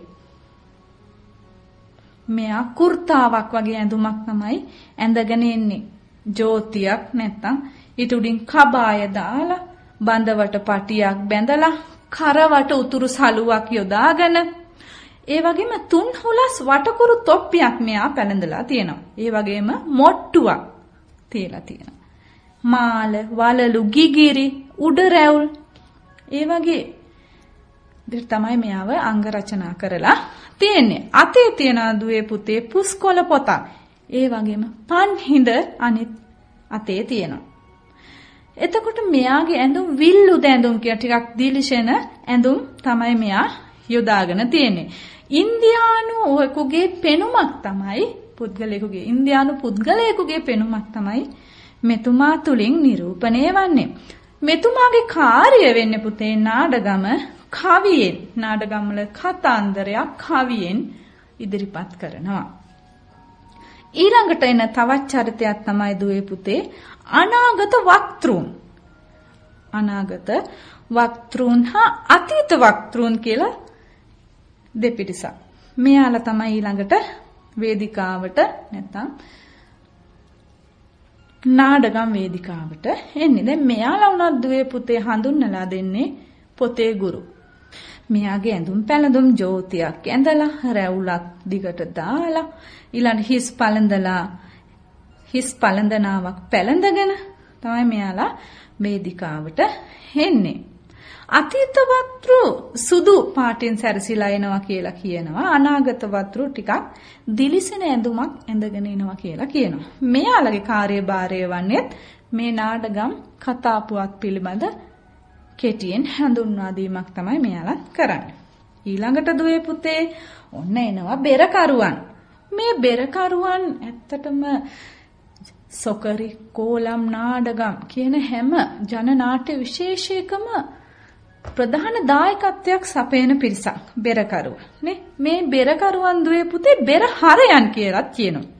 මෙයා කුර්තාවක් වගේ ඇඳුමක් තමයි ඇඳගෙන ඉන්නේ. ජෝතියක් නැත්තම් ඊට උඩින් කබාය දාලා බඳවට පටියක් බැඳලා කරවට උතුරු සලුවක් යොදාගෙන ඒ වගේම තුන් හුලස් වටකුරු තොප්පියක් මෙයා පැලඳලා තියෙනවා. ඒ වගේම මොට්ටුවක් තියලා තියෙනවා. මාල, වලලු, ගිගිරි, උඩ රැවුල් ඒ වගේ දෙයක් තමයි මෙයාව අංග රචනා කරලා තියෙන්නේ. අතේ තියන දුවේ පුතේ පුස්කොළ පොතක්. ඒ වගේම පන්හිඳ අනිත් අතේ තියෙනවා. එතකොට මෙයාගේ ඇඳුම් විල්ලුද ඇඳුම් කියලා ටිකක් දිලිසෙන ඇඳුම් තමයි මෙයා යොදාගෙන තියෙන්නේ. ඉන්දියානුවෙකුගේ පෙනුමක් තමයි පුද්ගලයෙකුගේ ඉන්දියානු පුද්ගලයෙකුගේ පෙනුමක් තමයි මෙතුමා තුලින් නිරූපණය වන්නේ. මෙතුමාගේ කාර්යය වෙන්නේ පුතේ නාඩගම කවියෙන් නාඩගම් වල කතාන්දරයක් කවියෙන් ඉදිරිපත් කරනවා. ඊළඟට එන තවත් චරිතයක් තමයි දුවේ පුතේ අනාගත වක්තෘන්. අනාගත වක්තෘන් හා අතීත වක්තෘන් කියලා දෙපිරිසක්. මෙයාලා තමයි ඊළඟට වේදිකාවට නැත්තම් නාඩගම් වේදිකාවට එන්නේ. දැන් මෙයාලා උනත් දුවේ පුතේ හඳුන්වලා දෙන්නේ පොතේ ගුරු. මෙයාගේ ඇඳුම් පැළඳුම් ජෝතියක් ඇඳලා රැවුලක් දිගට දාලා ඊළඟ හිස් පළඳනාවක් පැළඳගෙන තමයි මෙයාලා වේදිකාවට එන්නේ. අතීත වක්තෘ සුදු පාටින් සැරසිලා එනවා කියලා කියනවා. අනාගත වක්තෘ ටිකක් දිලිසෙන ඇඳුමක් ඇඳගෙන එනවා කියලා කියනවා. මෙයාලගේ කාර්යභාරය වන්නේ මේ නාඩගම් කතා පුවත් පිළිබඳ කෙටියෙන් හඳුන්වා දීමක් තමයි මෙයාලා කරන්නේ. ඊළඟට දුවේ පුතේ ඔන්න එනවා බෙරකරුවන්. මේ බෙරකරුවන් ඇත්තටම සොකරි කෝලම් නාඩගම් කියන හැම ජන නාට්‍ය විශේෂයකම ප්‍රධාන දායකත්වයක් සපයන පිරිසක් බෙරකරුවන් නේ. මේ බෙරකරුවන් දුවේ පුතේ බෙරහරයන් කියලාත් කියනවා.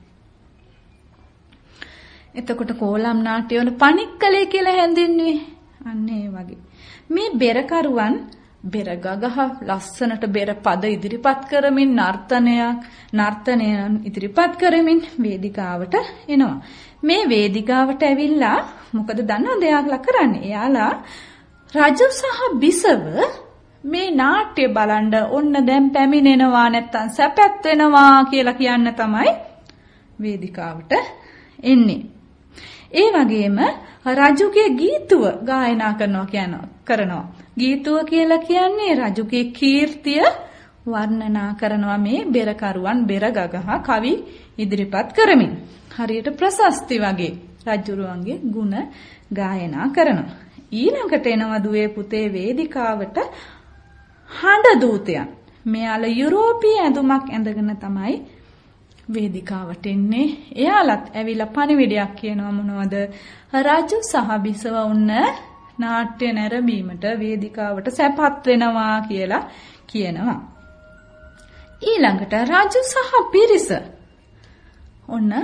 එතකොට කෝලම් නාට්‍ය වල පණික්කලේ කියලා හැඳින්වුවේ අන්න ඒ වගේ. මේ බෙරකරුවන් බෙර ගගහ ලස්සනට බෙර පද ඉදිරිපත් කරමින් නර්තනයන් ඉදිරිපත් කරමින් වේදිකාවට එනවා. මේ වේදිකාවට ඇවිල්ලා මොකද දන්නවද එයාලා කරන්නේ? එයාලා රජු සහ බිසව මේ නාට්‍ය බලන්න ඔන්න දැන් පැමිණෙනවා නැත්තම් සැපත් වෙනවා කියලා කියන්න තමයි වේදිකාවට එන්නේ. ඒ වගේම රජුගේ ගීතුව ගායනා කරනවා. ගීතුව කියලා කියන්නේ රජුගේ කීර්තිය වර්ණනා කරනවා මේ බෙරකරුවන් බෙර ගගහ කවි ඉදිරිපත් කරමින්. හරියට ප්‍රශස්ති වගේ රජුරුවන්ගේ ගුණ ගායනා කරනවා. ඊළඟට එනවා දුවේ පුතේ වේදිකාවට හඬ දූතයන්. මෙයාලා යුරෝපීය ඇඳුමක් ඇඳගෙන තමයි වේදිකාවට එන්නේ. එයාලත් ඇවිල්ලා පණිවිඩයක් කියනවා මොනවද? රජු සහ බිසව උන්න නාට්‍ය නැරඹීමට වේදිකාවට සැපත් වෙනවා කියලා කියනවා. ඊළඟට රජු සහ පිරිස ඔන්න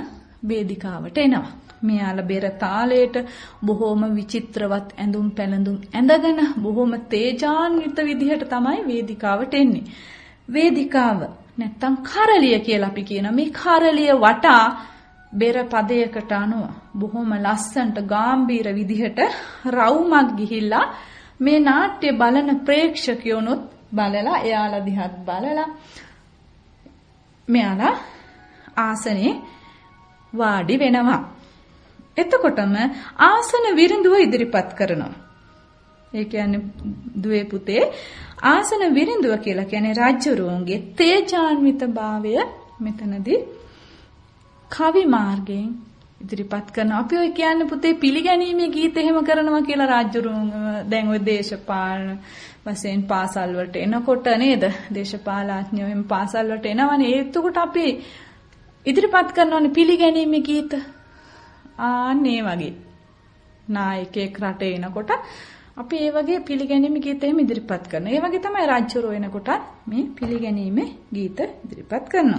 වේදිකාවට එනවා. මෙයාලා බෙර තාලයට බොහොම විචිත්‍රවත් ඇඳුම් පැළඳුම් ඇඳගෙන බොහොම තේජාන්විත විදිහට තමයි වේදිකාවට එන්නේ. වේදිකාව නැත්තම් කරලිය කියලා අපි කියන මේ කරලිය වටා බෙර පදයකට අනුව බොහොම ලස්සනට ගාම්භීර විදිහට රවුමක් ගිහිල්ලා මේ නාට්‍ය බලන ප්‍රේක්ෂකයොනුත් බලලා එයාලා දිහාත් බලලා මෙයාලා ආසනේ වාඩි වෙනවා. එතකොටම ආසන විරිඳුව ඉදිරිපත් කරනවා. ඒ කියන්නේ දුවේ පුතේ ආසන විරිඳුව කියලා කියන්නේ රජුරුවන්ගේ තේජාන්විත භාවය මෙතනදී කවි මාර්ගයෙන් ඉදිරිපත් කරනවා. අපි ඔය කියන්නේ පුතේ පිළිගැනීමේ ගීත එහෙම කරනවා කියලා රජුරුවන් දැන් ඔය දේශපාලන වශයෙන් පාසල් වලට එනකොට නේද? දේශපාලඥයෝ එහෙම පාසල් වලට එනවනේ. එතකොට අපි ඉදිරිපත් කරනවානේ පිළිගැනීමේ ගීත. ආන්නේ වගේ නායකයෙක් රටේ එනකොට අපි ඒ වගේ පිළිගැනීමේ ගීත එහෙම ඉදිරිපත් කරනවා. ඒ වගේ තමයි රාජ්‍යරෝ එනකොට මේ පිළිගැනීමේ ගීත ඉදිරිපත් කරනවා.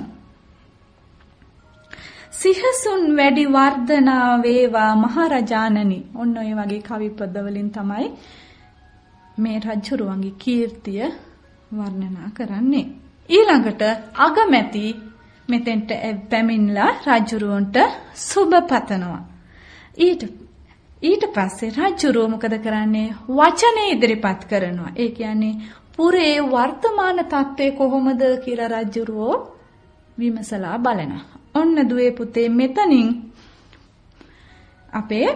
සිහසුන් වැඩි වර්ධනා වේවා මහරජාණනි. ඔන්න ඔය වගේ කවි පද වලින් තමයි මේ රාජ්‍යරුවන්ගේ කීර්තිය වර්ණනා කරන්නේ. ඊළඟට අගමැති මෙතෙන්ට පැමිණලා රජුරුවන්ට සුබ පතනවා. ඊට පස්සේ රජුරුව මොකද කරන්නේ? වචනේ ඉදිරිපත් කරනවා. ඒ කියන්නේ පුරේ වර්තමාන තත්ත්වය කොහොමද කියලා රජුරුව විමසලා බලනවා. ඔන්න දුවේ පුතේ මෙතනින් අපේ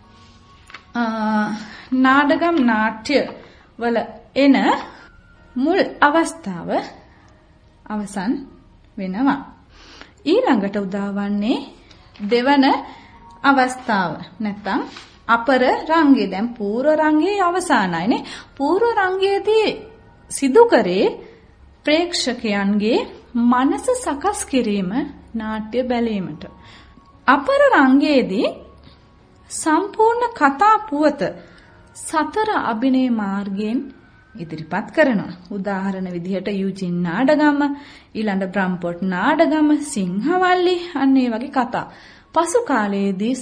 නාඩගම් නාට්‍ය වල එන මුල් අවස්ථාව අවසන් වෙනවා. ඊළඟට උදාවන්නේ දෙවන අවස්ථාව නැත්තම් අපර රංගයේ. දැන් පූර්ව රංගයේ අවසానයිනේ. පූර්ව රංගයේදී සිදු කරේ ප්‍රේක්ෂකයන්ගේ මනස සකස් කිරීම නාට්‍ය බැලීමට. අපර රංගයේදී සම්පූර්ණ කතා පුවත සතර අභිනය මාර්ගයෙන් ඉදිරිපත් කරනවා. උදාහරණ විදිහට යුජින් නාඩගම, ඊළඟ බ්‍රම්පොට් නාඩගම, සිංහවල්ලි අන්න ඒ වගේ කතා. පසු කාලයේදී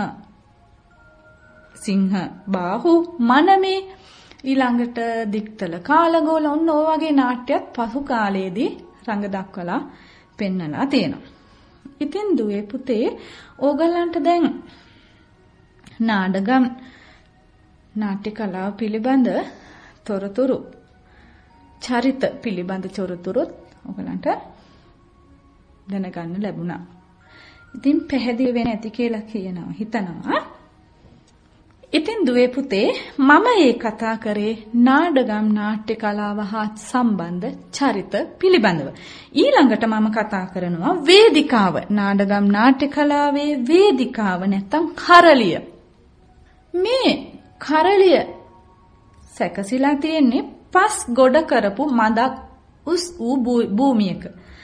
සිංහ බාහු, මනමේ, ඊළඟට දික්තල කාලගෝල ඔන්න ඔය වගේ නාට්‍යත් පසු කාලයේදී රංග දක්වලා පෙන්නලා තියෙනවා. ඉතින් දුවේ පුතේ ඕගලන්ට දැන් නාටගම් නාට්‍ය කලාව පිළිබඳ තොරතුරු චරිත පිළිබඳ තොරතුරුත් ඔයගලන්ට දැනගන්න ලැබුණා. ඉතින් පැහැදිලි වෙන්නේ නැති කියලා හිතනවා. ඉතින් දුවේ පුතේ මම මේ කතා කරේ නාඩගම් නාට්‍ය කලාව හා සම්බන්ධ චරිත පිළිබඳව. ඊළඟට මම කතා කරනවා වේදිකාව. නාඩගම් නාට්‍ය කලාවේ වේදිකාව නැත්තම් කරලිය. මේ කරලිය සැකසීලා තියෙන්නේ පස් ගොඩ කරපු මදක් උස් වූ භූමියක.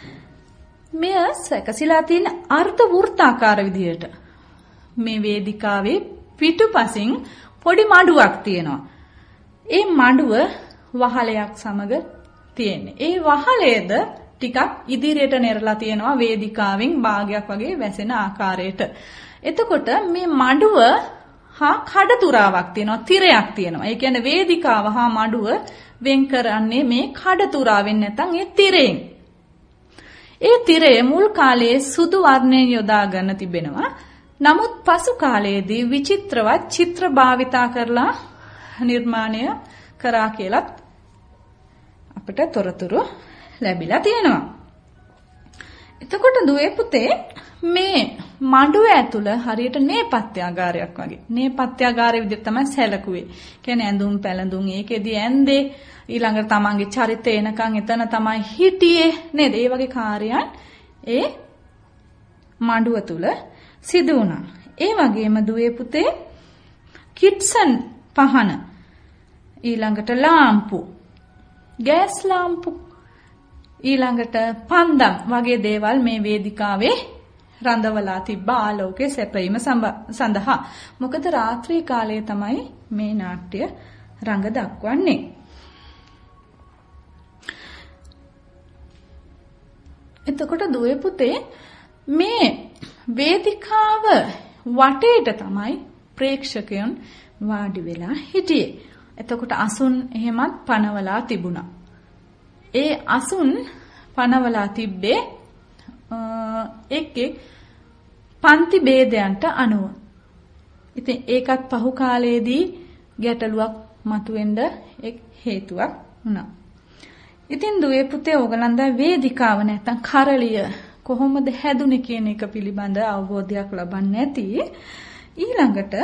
මෙය සැකසීලා තියෙන අර්ධ වෘත්තාකාර විදියට. මේ වේදිකාවේ පිටුපසින් පොඩි මඩුවක් තියෙනවා. ඒ මඩුව වහලයක් සමග තියෙන්නේ. ඒ වහලේද ටිකක් ඉදිරියට නෙරලා තියෙනවා වේදිකාවෙන් භාගයක් වගේ වැසෙන ආකාරයට. එතකොට මේ මඩුව හා කඩතුරාවක් තියෙනවා, තිරයක් තියෙනවා. ඒ කියන්නේ වේදිකාව හා මඩුව වෙන් කරන්නේ මේ කඩතුරාවෙන් නැත්නම් ඒ තිරෙන්. ඒ තිරය මුල් කාලයේ සුදු වර්ණයෙන් යොදාගෙන තිබෙනවා. නමුත් පසු කාලයේදී විචිත්‍රවත් චිත්‍ර භාවිතා කරලා නිර්මාණය කරා කියලත් අපිට තොරතුරු ලැබිලා තියෙනවා. එතකොට දුවේ පුතේ මේ මඩුව ඇතුළ හරියට නේපත්‍යාගාරයක් වගේ. නේපත්‍යාගාරය විදිහට තමයි සැලකුවේ. කියන්නේ ඇඳුම් පැළඳුම් ඒකෙදී ඇඳේ ඊළඟට තමන්ගේ චරිතය එනකන් එතන තමයි හිටියේ නේද? ඒ වගේ කාර්යයන් ඒ මඩුව තුළ සිදු වුණා. ඒ වගේම දුවේ පුතේ කිට්සන් පහන ඊළඟට ලාම්පු, ගෑස් ලාම්පු, ඊළඟට පන්දම් වගේ දේවල් මේ වේදිකාවේ රඳවලා තිබ්බ ආලෝකයේ සැපයීම සඳහා. මොකද රාත්‍රී කාලයේ තමයි මේ නාට්‍ය රඟ දක්වන්නේ. එතකොට දුවේ පුතේ මේ වේදිකාව වටේට තමයි ප්‍රේක්ෂකයන් වාඩි වෙලා හිටියේ. එතකොට අසුන් එහෙමත් පනවලා තිබුණා. ඒ අසුන් පනවලා තිබ්බේ එක් පන්ති ભેදයන්ට අනුව. ඉතින් ඒකත් පහු කාලයේදී ගැටලුවක් මතුවෙන්න එක් හේතුවක් වුණා. ඉතින් දුවේ පුතේ ඕගලන් දැන් වේදිකාව නැත්තම් කරලිය කොහොමද හැදුනේ කියන එක පිළිබඳ අවබෝධයක් ලබන්නේ නැති. ඊළඟට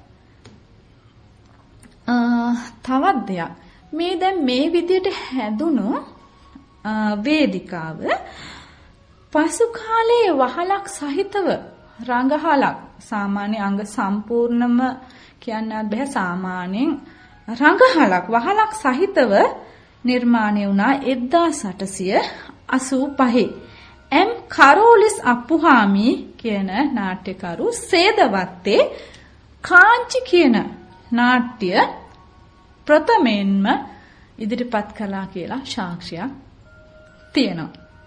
තවත් දෙයක් මේ දැන් මේ විදිහට හැදුණු වේදිකාව පසු කාලයේ වහලක් සහිතව රංගහලක් සාමාන්‍ය අංග සම්පූර්ණම කියන්නත් බෑ සාමාන්‍යයෙන් රංගහලක් වහලක් සහිතව නිර්මාණය වුණා 1885 එම් කරෝලිස් අප්පුහාමි කියන නාට්‍යකරු සේදවත්තේ කාංචි කියන නාට්‍ය ප්‍රථමයෙන්ම ඉදිරිපත් කළා කියලා සාක්ෂියක් තියෙනවා.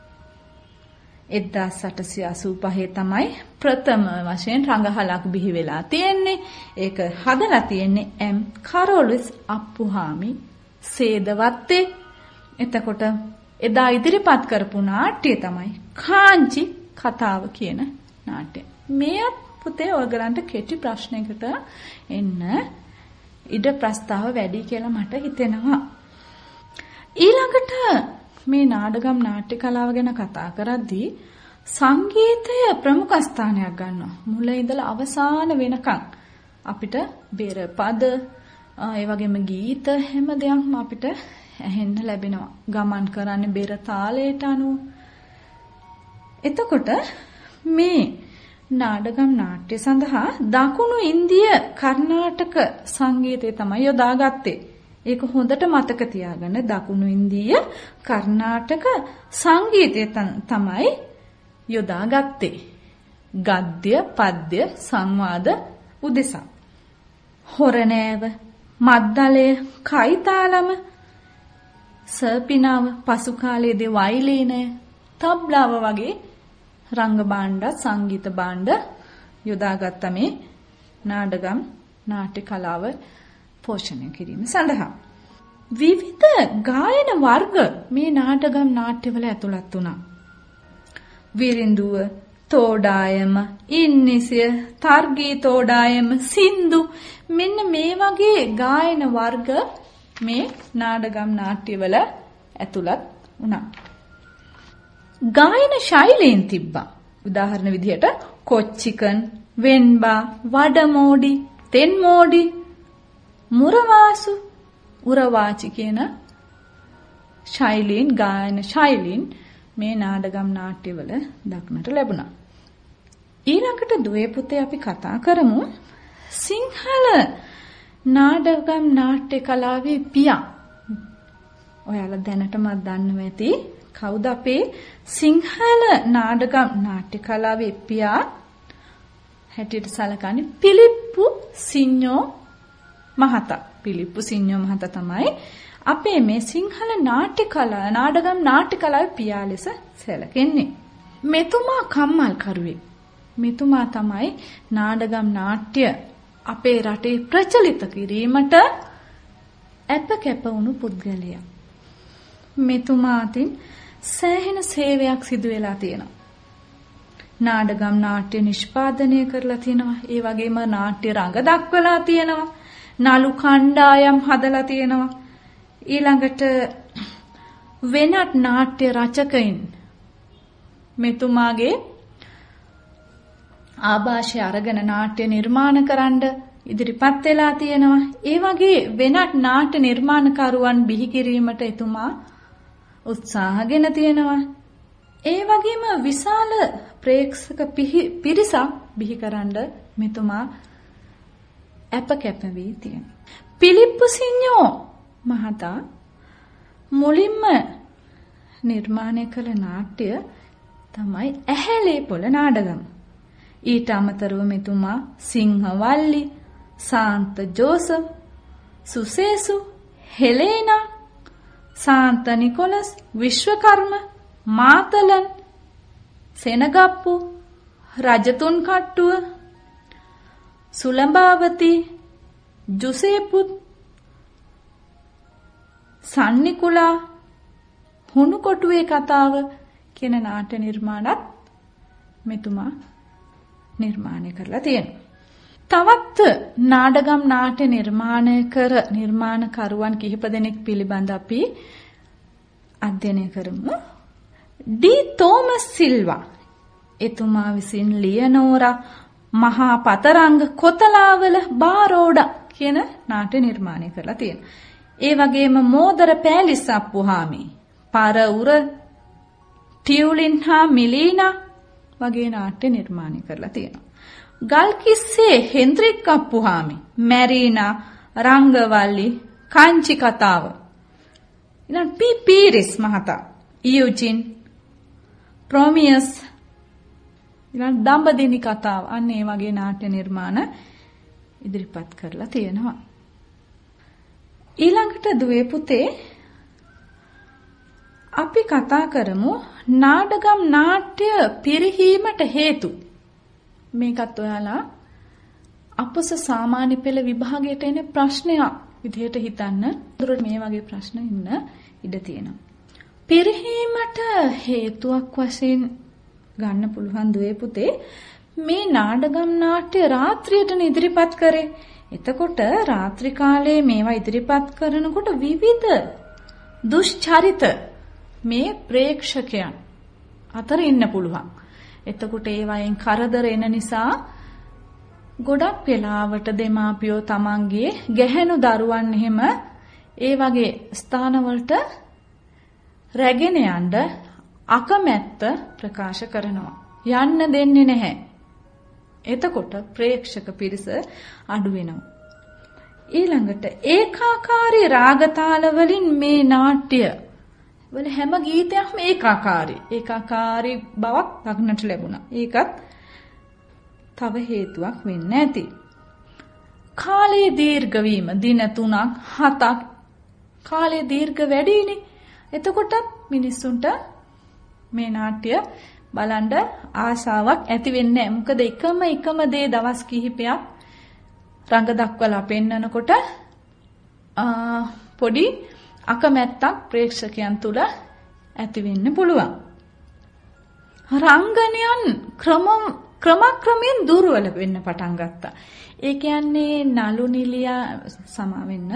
1885 තමයි ප්‍රථම වශයෙන් රංගහලක් බිහි වෙලා තියෙන්නේ. ඒක හදලා තියෙන්නේ එම් කරෝලිස් අප්පුහාමි සේදවත්තේ. එතකොට එදා ඉදිරිපත් කරපු නාට්‍ය තමයි කාංචි කතාව කියන නාට්‍ය. මේත් පුතේ ඔයගලන්ට කෙටි ප්‍රශ්නයකට එන්න ඉඩ ප්‍රස්තාව වැඩි කියලා මට හිතෙනවා. ඊළඟට මේ නාඩගම් නාට්‍ය කලාව ගැන කතා කරද්දී සංගීතය ප්‍රමුඛ ස්ථානයක් ගන්නවා. මුල ඉඳලා අවසාන වෙනකන් අපිට බෙර පද ඒ වගේම ගීත හැම දෙයක්ම අපිට ඇහෙන්න ලැබෙනවා. ගමන් කරන්නේ බෙර තාලයට අනුව. එතකොට මේ නාඩගම් නාට්‍ය සඳහා දකුණු ඉන්දිය කර්ණාටක සංගීතය තමයි යොදාගත්තේ. ඒක හොඳට මතක තියාගන්න. දකුණු ඉන්දිය කර්ණාටක සංගීතය තමයි යොදාගත්තේ. ගද්‍ය, පද්‍ය, සංවාද උදෙසා. හොරණෑව, මද්දලය, කයිතාලම, සර්පිනාව, පසු කාලයේදී වයලීනය, තබ්ලාව වගේ රංග භාණ්ඩ, සංගීත භාණ්ඩ යොදාගත්ත මේ නාඩගම් නාට්‍ය කලාව පෝෂණය කිරීම සඳහා. විවිධ ගායන වර්ග මේ නාටගම් නාට්‍යවල ඇතුළත් වුණා. විරිඳුව, තෝඩායම, ඉන්නිසිය, තර්ගී තෝඩායම, සින්දු මෙන්න මේ වගේ ගායන වර්ග මේ නාඩගම් නාට්‍යවල ඇතුළත් වුණා. ගායන ශෛලීන් තිබ්බා. උදාහරණ විදිහට කොච්චිකන්, වෙන්බා, වඩමෝඩි, තෙන්මෝඩි, මුරවාසු, උරවාචි කියන ශෛලීන් ගායන ශෛලීන් මේ නාඩගම් නාට්‍යවල දක්නට ලැබුණා. ඊළඟට දුවේ පුතේ අපි කතා කරමු සිංහල නාඩගම් නාට්‍ය කලාවේ පියා. ඔයාලා දැනටමත් දන්නවා ඇති කවුද අපේ සිංහල නාඩගම් නාට්‍ය කලාවේ පියා හැටියට සැලකන්නේ පිලිප්පු සිඤ්ඤෝ මහතා. පිලිප්පු සිඤ්ඤෝ මහතා තමයි අපේ මේ සිංහල නාට්‍ය කලාව නාඩගම් නාට්‍ය කලාවේ පියා ලෙස සැලකෙන්නේ. මෙතුමා කම්මල්කරුවෙක්. මෙතුමා තමයි නාඩගම් නාට්‍ය අපේ රටේ ප්‍රචලිත කිරීමට අප කැප වුණු පුද්ගලයා. මෙතුමා අතින් සෑහෙන සේවයක් සිදු වෙලා තියෙනවා. නාඩගම් නාට්‍ය නිෂ්පාදනය කරලා තියෙනවා. ඒ වගේම නාට්‍ය රඟ දක්වලා තියෙනවා. නළු කණ්ඩායම් හදලා තියෙනවා. ඊළඟට වෙනත් නාට්‍ය රචකයින් මෙතුමාගේ ආభాෂය අරගෙන නාට්‍ය නිර්මාණ කරන්න ඉදිරිපත් වෙලා තියෙනවා. ඒ වගේ වෙනත් නාට්‍ය නිර්මාණකරුවන් බිහි කිරීමට එතුමා උත්සාහගෙන තියෙනවා. ඒ වගේම විශාල ප්‍රේක්ෂක පිරිසක් බිහි කරන්න මෙතුමා අප කැප වී තියෙනවා. පිලිප්පු සිඤ්ඤෝ මහතා මුලින්ම නිර්මාණය කළ නාට්‍ය තමයි ඇහැලේ පොළ නාඩගම. ඊට අමතරව මෙතුමා සිංහවල්ලි, සාන්ත ජෝසප්, සුසේසු, හෙලේනා, සාන්ත නිකොලස්, විශ්වකර්ම, මාතලන්, සෙනගප්පු, රජතුන් කට්ටුව, සුලභාවති, ජුසේපුත්, සන්නිකුලා, හුණු කොටුවේ කතාව කියන නාට්‍ය නිර්මාණත් මෙතුමා නිර්මාණය කරලා තියෙනවා. තවත් නාඩගම් නාට්‍ය නිර්මාණකරුවන් කිහිප දෙනෙක් පිළිබඳ අපි අධ්‍යයනය කරමු. ඩී තෝමස් සිල්වා එතුමා විසින් ලියනෝරා මහා පතරංග කොතලාවල බාරෝඩා කියන නාට්‍ය නිර්මාණය කරලා තියෙනවා. ඒ වගේම මෝදර පෑලිස්සප්පුහාමි, පරඋර, ටියුලින් හා මිලීනා වගේ නාට්‍ය නිර්මාණය කරලා තියෙනවා. ගල්කිස්සේ හෙන්ද්‍රික් අප්පුහාමි, මැරීනා, රංගවල්ලි, කාංචි කතාව. ඊළඟ පීරිස් මහතා, ඉයුජින්, ප්‍රොමියස්, ඊළඟ දඹදිනි කතාව. අන්න ඒ වගේ නාට්‍ය නිර්මාණ ඉදිරිපත් කරලා තියෙනවා. ඊළඟට දුවේ පුතේ අපි කතා කරමු නාඩගම් නාට්‍ය පිරිහීමට හේතු. මේකත් ඔයාලා අපොස සාමාන්‍ය පෙළ විභාගයට එන ප්‍රශ්නයක් විදිහට හිතන්න. දුරට මේ වගේ ප්‍රශ්න ඉන්න ඉඩ තියෙනවා. පිරිහීමට හේතුවක් වශයෙන් ගන්න පුළුවන් දුවේ පුතේ මේ නාඩගම් නාට්‍ය රාත්‍රියට ඉදිරිපත් කරේ. එතකොට රාත්‍රී කාලයේ මේවා ඉදිරිපත් කරනකොට විවිධ දුෂ්චරිත මේ ප්‍රේක්ෂකයන් අතර ඉන්න පුළුවන්. එතකොට ඒ වයින් කරදර එන නිසා ගොඩක් වෙලාවට දෙමාපියෝ තමන්ගේ ගැහැණු දරුවන් එහෙම ඒ වගේ ස්ථානවලට රැගෙන යන්න අකමැත්ත ප්‍රකාශ කරනවා. යන්න දෙන්නේ නැහැ. එතකොට ප්‍රේක්ෂක පිරිස අඩු වෙනවා. ඊළඟට ඒකාකාරී රාගතාල වලින් මේ නාට්‍ය වල හැම ගීතයක්ම ඒකාකාරී බවක් දක්නට ලැබුණා. ඒකත් තව හේතුවක් වෙන්න ඇති. කාලයේ දීර්ඝ වීම දින 3ක් 7ක් කාලයේ දීර්ඝ වැඩිනේ. එතකොටත් මිනිස්සුන්ට මේ නාට්‍ය බලන්න ආසාවක් ඇති වෙන්නේ නැහැ. මොකද එකම දේ දවස් කිහිපයක් රඟ දක්වලා පෙන්නනකොට පොඩි අකමැත්තක් ප්‍රේක්ෂකයන් තුල ඇති වෙන්න පුළුවන්. රංගනයන් ක්‍රමක්‍රමයෙන් දුර්වල වෙන්න පටන් ගත්තා. ඒ කියන්නේ නළු නිලියා සමාවෙන්න.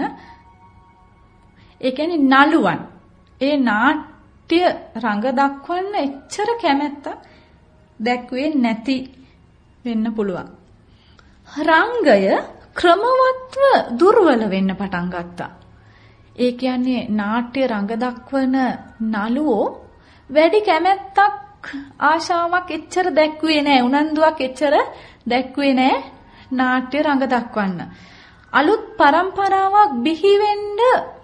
ඒ කියන්නේ නළුවන් ඒ නාට්‍ය රඟ දක්වන්න එච්චර කැමැත්ත දැක්ුවේ නැති වෙන්න පුළුවන්. රංගය ක්‍රමවත්ව දුර්වල වෙන්න පටන් ගත්තා. ඒ කියන්නේ නාට්‍ය රඟ දක්වන නළුවෝ වැඩි කැමැත්තක් ආශාවක් එච්චර දැක්ුවේ නැහැ. උනන්දුවක් එච්චර දැක්ුවේ නැහැ නාට්‍ය රඟ දක්වන්න. අලුත් පරම්පරාවක් බිහි වෙන්න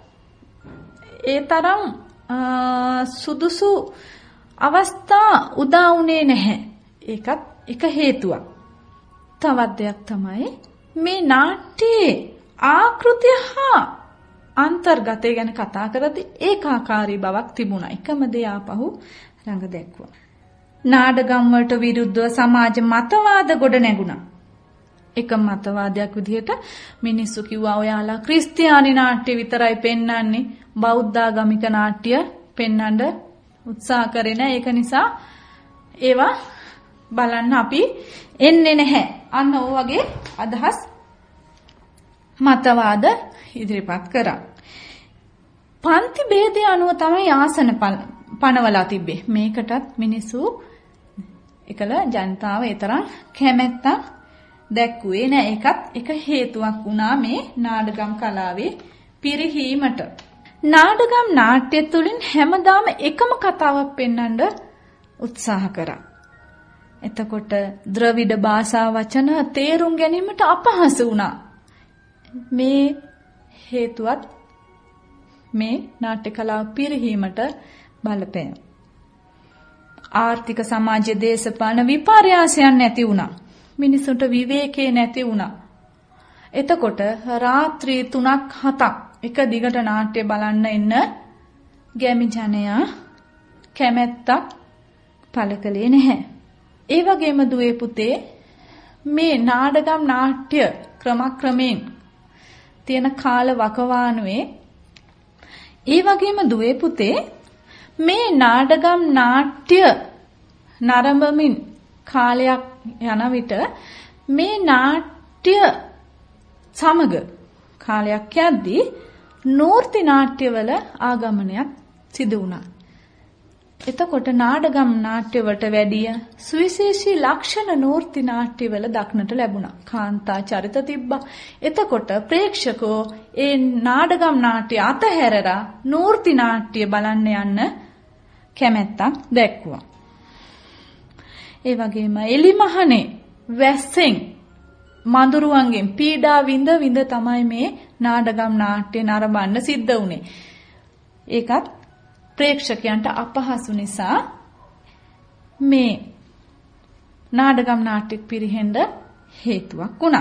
ඒ තරම් සුදුසු අවස්ථා උදා වුණේ නැහැ. ඒකත් එක හේතුවක්. තවත් දෙයක් තමයි මේ නාට්‍යයේ ආකෘතිය හා අන්තර්ගතය ගැන කතා කරද්දී ඒකාකාරී බවක් තිබුණා. එකම දේ ආපහු රඟ දැක්වුවා. නාඩගම් වලට විරුද්ධව සමාජ මතවාද ගොඩ නැගුණා. එක මතවාදයක් විදිහට මිනිස්සු කිව්වා ඔයාලා ක්‍රිස්තියානි නාට්‍ය විතරයි පෙන්වන්නේ, බෞද්ධාගමික නාට්‍ය පෙන්වන්න උත්සාහ කරේ නැහැ. ඒක නිසා ඒවා බලන්න අපි එන්නේ නැහැ. අන්න ඔය වගේ අදහස් මතවාද ඉදිරිපත් කරා. පන්ති ભેදය අනුව තමයි ආසන පනවලා තිබ්බේ. මේකටත් මිනිස්සු එකල ජනතාව ඒ තරම් කැමැත්තක් දැක්ුවේ නෑ. ඒකත් එක හේතුවක් වුණා මේ නාඩගම් කලාවේ පිරිහීමට. නාඩගම් නාට්‍ය තුලින් හැමදාම එකම කතාවක් පෙන්වන්න උත්සාහ කරා. එතකොට ද්‍රවිඩ භාෂා වචන තේරුම් ගැනීමට අපහසු වුණා. මේ හේතුවත් මේ නාට්‍ය කලාව පිරිහීමට බලපෑම. ආර්ථික සමාජ දේශපාලන විපර්යාසයන් නැති වුණා. මිනිසුන්ට විවේකේ නැති වුණා. එතකොට රාත්‍රී 3ක් 7ක් එක දිගට නාට්‍ය බලන්න එන්න ගැමි ජනයා කැමැත්තක් පළ කළේ නැහැ. ඒ වගේම දුවේ පුතේ මේ නාඩගම් නාට්‍ය ක්‍රමක්‍රමයෙන් තියෙන කාල වකවානුවේ ඒ වගේම දුවේ පුතේ මේ නාඩගම් නාට්‍ය නරඹමින් කාලයක් යන විට මේ නාට්‍ය සමග කාලයක් යද්දී නූර්ති නාට්‍යවල ආගමනයක් සිදු වුණා. එතකොට නාඩගම් නාට්‍ය වලට වැඩිය සුවිශේෂී ලක්ෂණ නූර්ති නාට්‍යවල දක්නට ලැබුණා. කාන්තා චරිත තිබ්බා. එතකොට ප්‍රේක්ෂකෝ ඒ නාඩගම් නාට්‍ය අතහැරලා නූර්ති නාට්‍ය බලන්න යන්න කැමැත්තක් දැක්වුවා. ඒ වගේම එලිමහනේ වැස්සෙන් මඳුරුවන්ගෙන් පීඩා විඳ විඳ තමයි මේ නාඩගම් නාට්‍ය නරඹන්න සිද්ධ වුනේ. ඒකත් ප්‍රේක්ෂකයන්ට අපහසු නිසා මේ නාඩගම් නාට්‍ය පිරිහෙන්න හේතුවක් වුණා.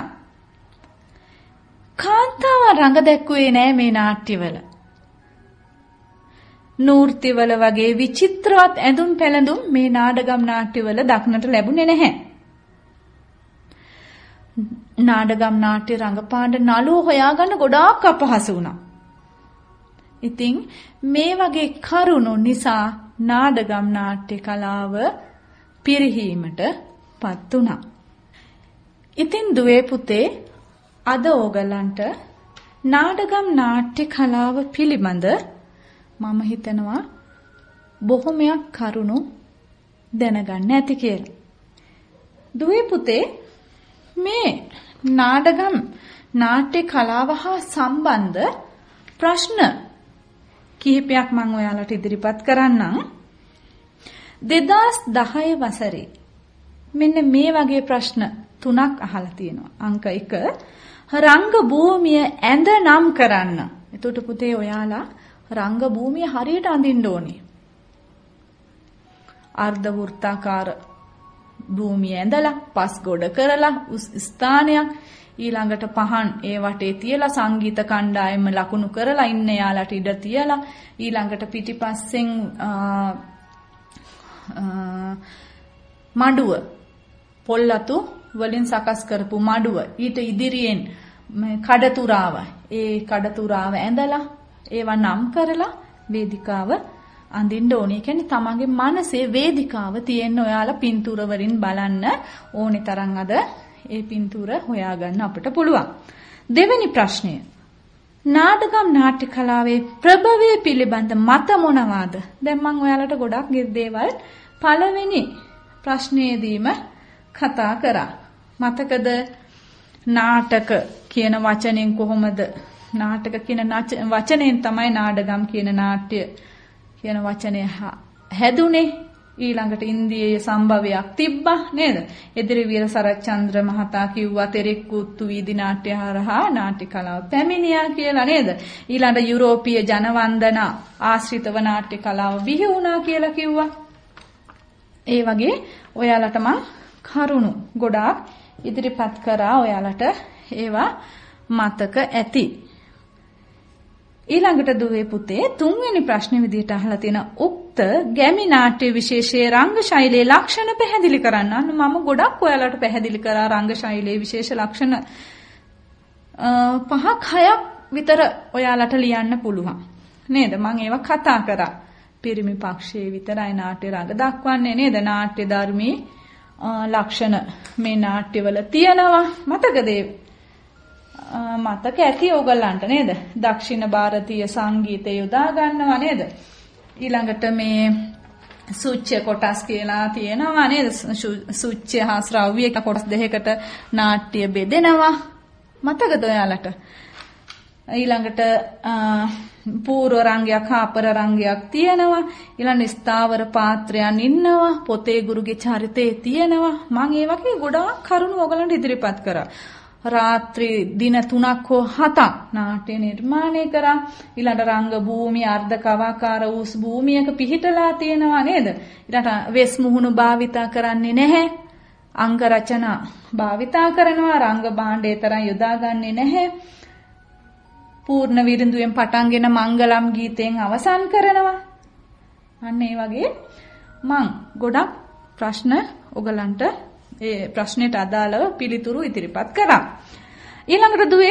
කාන්තාව රඟ දැක්ුවේ නෑ මේ නාට්‍යවල. නූර්තිවල වගේ විචිත්‍රවත් ඇඳුම් පැළඳුම් මේ නාඩගම් නාට්‍යවල දක්නට ලැබුණේ නැහැ. නාඩගම් නාට්‍ය රංගපාන නළුව හොයාගන්න ගොඩාක් අපහසු වුණා. ඉතින් මේ වගේ කරුණු නිසා නාඩගම් නාට්‍ය කලාව පිරිහීමට පත් වුණා. ඉතින් දුවේ පුතේ අද ඕගලන්ට නාඩගම් නාට්‍ය කලාව පිළිබඳ මම හිතනවා බොහොමයක් කරුණු දැනගන්න ඇති කියලා. දුවේ පුතේ මේ නාඩගම් නාට්‍ය කලාව හා සම්බන්ධ ප්‍රශ්න කිහිපයක් මම ඔයාලට ඉදිරිපත් කරන්නම්. 2010 වසරේ මෙන්න මේ වගේ ප්‍රශ්න 3ක් අහලා තියෙනවා. අංක 1 රංග භූමිය ඇඳ නම් කරන්න. එතකොට පුතේ ඔයාලා රංග භූමිය හරියට අඳින්න ඕනේ. අර්ධ වෘත්තාකාර භූමිය ඇඳලා පස් ගොඩ කරලා ස්ථානයක් ඊළඟට පහන් ඒ වටේ තියලා සංගීත කණ්ඩායම ලකුණු කරලා ඉන්න යාලට ඉඩ තියලා ඊළඟට පිටිපස්සෙන් මඩුව පොල්ලතු වලින් සකස් කරපු මඩුව ඊට ඉදිරියෙන් කඩතුරාව ඒ කඩතුරාව ඇඳලා ඒවා නම් කරලා වේදිකාව අඳින්න ඕනේ. කියන්නේ තමන්ගේ මනසේ වේදිකාව තියෙන්න ඔයාලා පින්තූර වලින් බලන්න ඕනේ තරම් අද ඒ පින්තූර හොයාගන්න අපිට පුළුවන්. දෙවෙනි ප්‍රශ්නය. නාටකම් නාට්‍ය කලාවේ ප්‍රභවය පිළිබඳ මත මොනවාද? දැන් මම ඔයාලට ගොඩක් දේවල් පළවෙනි ප්‍රශ්නයේදීම කතා කරා. මතකද නාටක කියන වචනෙන් කොහොමද නාටක කියන වචනයෙන් තමයි නාඩගම් කියන නාට්‍ය කියන වචනය හැදුනේ. ඊළඟට ඉන්දියාවේ සම්භවයක් තිබ්බා නේද? එදිරිවීර සරච්චන්ද්‍ර මහතා කිව්වා තෙරෙක්කුත්තු වීදි නාට්‍ය හරහා නාට්‍ය කලාව පැමිණියා කියලා නේද? ඊළඟට යුරෝපීය ජනවන්දනා ආශ්‍රිතව නාට්‍ය කලාව බිහි වුණා කියලා කිව්වා. ඒ වගේ ඔයාලට මම කරුණු ගොඩාක් ඉදිරිපත් කරා. ඔයාලට ඒවා මතක ඇති. ඊළඟට දුවේ පුතේ තුන්වෙනි ප්‍රශ්නේ විදිහට අහලා තියෙන උක්ත ගැමි නාට්‍ය විශේෂයේ රංග ශෛලයේ ලක්ෂණ පැහැදිලි කරන්න. මම ගොඩක් ඔයාලට පැහැදිලි කරා රංග ශෛලයේ විශේෂ ලක්ෂණ 5-6ක් විතර ඔයාලට ලියන්න පුළුවන් නේද? මම ඒවා කතා කරා. පිරිමි පක්ෂයේ විතරයි නාට්‍ය රංග දක්වන්නේ නේද? නාට්‍ය ධර්මී ලක්ෂණ මේ නාට්‍යවල තියෙනවා. මතකද? මතක ඇති ඕගලන්ට නේද? දක්ෂිණ ಭಾರತೀಯ සංගීතය යොදා ගන්නවා නේද? ඊළඟට මේ සුච්ච කොටස් කියලා තියෙනවා නේද? සුච්ච හා ශ්‍රව්‍ය කොටස් දෙකකට නාට්‍ය බෙදෙනවා. මතකද ඔයාලට? ඊළඟට පූර්ව රංගයක් හා අපර රංගයක් තියෙනවා. ඊළඟ ස්ථාවර පාත්‍රයන් ඉන්නවා. පොතේ ගුරුගේ චරිතේ තියෙනවා. මම ඒ වගේ ගොඩාක් කරුණු ඕගලන්ට ඉදිරිපත් කරා. රාත්‍රී දින 3ක් හෝ 7ක් නාට්‍ය නිර්මාණය කරා. ඊළඟ රංග භූමිය අර්ධ කවාකාර වූ භූමියක පිහිටලා තියෙනවා නේද? ඊළඟ වෙස් මුහුණු භාවිතා කරන්නේ නැහැ. අංග රචනා භාවිතා කරනවා. රංග භාණ්ඩේ තරම් යොදාගන්නේ නැහැ. පූර්ණ විරිඳුවෙන් පටන්ගෙන මංගලම් ගීතයෙන් අවසන් කරනවා. අන්න ඒ වගේ මං ගොඩක් ප්‍රශ්න ඔයගලන්ට ඒ ප්‍රශ්නෙට අදාළව පිළිතුරු ඉදිරිපත් කරා. ඊළඟට දුවේ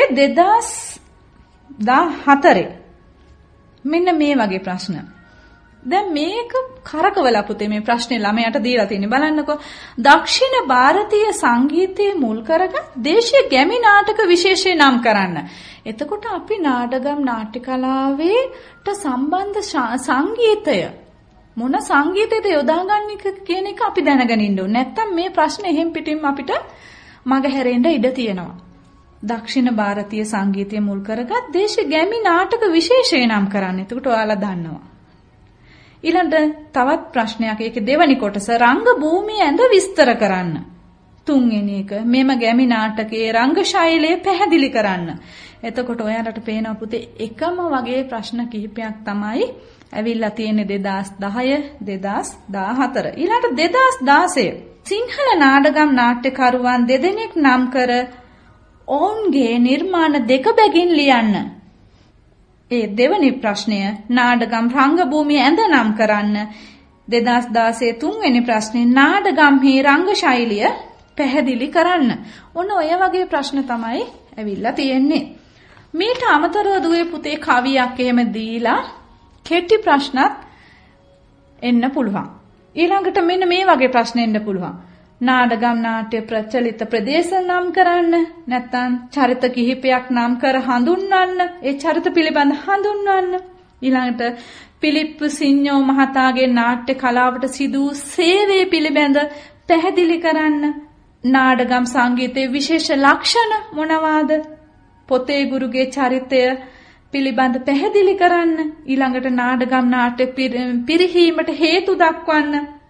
2014 මෙන්න මේ වගේ ප්‍රශ්න. දැන් මේක කරකවලා පුතේ මේ ප්‍රශ්නේ ළමයාට දීලා තියෙන්නේ බලන්නකෝ. දක්ෂිණ ಭಾರತೀಯ සංගීතයේ මුල් කරගෙන දේශීය ගැමි නාටක විශේෂය නම් කරන්න. එතකොට අපි නාටකම් නාට්‍ය කලාවේට සම්බන්ධ සංගීතය මොන සංගීතයද යොදාගන්නේ කියන එක අපි දැනගෙන ඉන්න ඕනේ. නැත්තම් මේ ප්‍රශ්නේ එහෙම් පිටින්ම අපිට මගහැරෙන්න ඉඩ තියෙනවා. දක්ෂිණ ಭಾರತೀಯ සංගීතයේ මුල් කරගත් දේශීය ගැමි නාටක විශේෂය නම් කරන්න. එතකොට ඔයාලා දන්නවා. ඊළඟට තවත් ප්‍රශ්නයක්. ඒකේ දෙවැනි කොටස රංග භූමිය ඇඳ විස්තර කරන්න. තුන්වෙනි එක මෙම ගැමි නාටකයේ රංග ශෛලිය පැහැදිලි කරන්න. එතකොට ඔයාලට පේනවා පුතේ එකම වගේ ප්‍රශ්න කිහිපයක් තමයි ඇවිල්ලා තියෙන්නේ 2010 2014. ඊළඟට 2016 සිංහල නාටකම් නාට්‍යකරුවන් දෙදෙනෙක් නම් කර ඔවුන්ගේ නිර්මාණ දෙක බැගින් ලියන්න. ඒ දෙවැනි ප්‍රශ්නය නාටකම් රංගභූමිය ඇඳ නම් කරන්න. 2016 තුන්වෙනි ප්‍රශ්නේ නාටකම්හි රංග ශෛලිය පැහැදිලි කරන්න. ඔන්න ඔය වගේ ප්‍රශ්න තමයි ඇවිල්ලා තියෙන්නේ. මේට අමතරව දුවේ පුතේ කවියක් එහෙම දීලා කෙටි ප්‍රශ්නත් එන්න පුළුවන්. ඊළඟට මෙන්න මේ වගේ ප්‍රශ්න එන්න පුළුවන්. නාටකම් නාට්‍ය ප්‍රචලිත ප්‍රදේශ නම් කරන්න. නැත්නම් චරිත කිහිපයක් නම් කර හඳුන්වන්න. ඒ චරිත පිළිබඳ හඳුන්වන්න. ඊළඟට පිලිප් සිඤ්ඤෝ මහතාගේ නාට්‍ය කලාවට සිදු සේවය පිළිබඳ පැහැදිලි කරන්න. නාටකම් සංගීතයේ විශේෂ ලක්ෂණ මොනවාද? පොතේ ගුරුගේ චරිතය පිළිබඳ පැහැදිලි කරන්න. ඊළඟට නාටකම් නාට්‍ය පිරිහීමට හේතු දක්වන්න.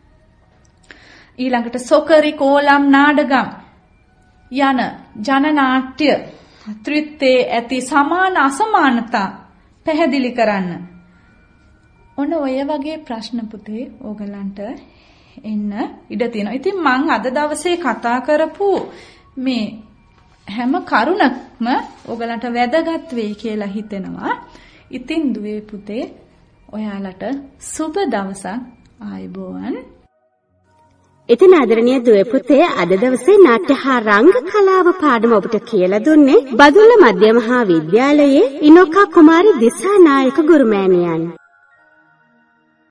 ඊළඟට සොකරි කෝලම් නාටකම් යන ජනනාට්‍ය ත්‍රිත්වයේ ඇති සමාන අසමානතා පැහැදිලි කරන්න. ඔන්න ඔය වගේ ප්‍රශ්න පුතේ ඕගලන්ට එන්න ඉඩ තියෙනවා. ඉතින් මම අද දවසේ කතා කරපු මේ හැම කරුණක්ම ඕගලන්ට වැදගත් වෙයි කියලා හිතෙනවා. ඉතින් දුවේ පුතේ ඔයාලට සුබ දවසක් ආයුබෝවන්. ඉතින් ආදරණීය දුවේ පුතේ අද දවසේ නාට්‍ය හා රංග කලාව පාඩම ඔබට කියලා දුන්නේ බදුල්ල මධ්‍ය මහා විද්‍යාලයේ ඉනෝකා කුමාරි දිසානායක ගුරුමෑණියන්.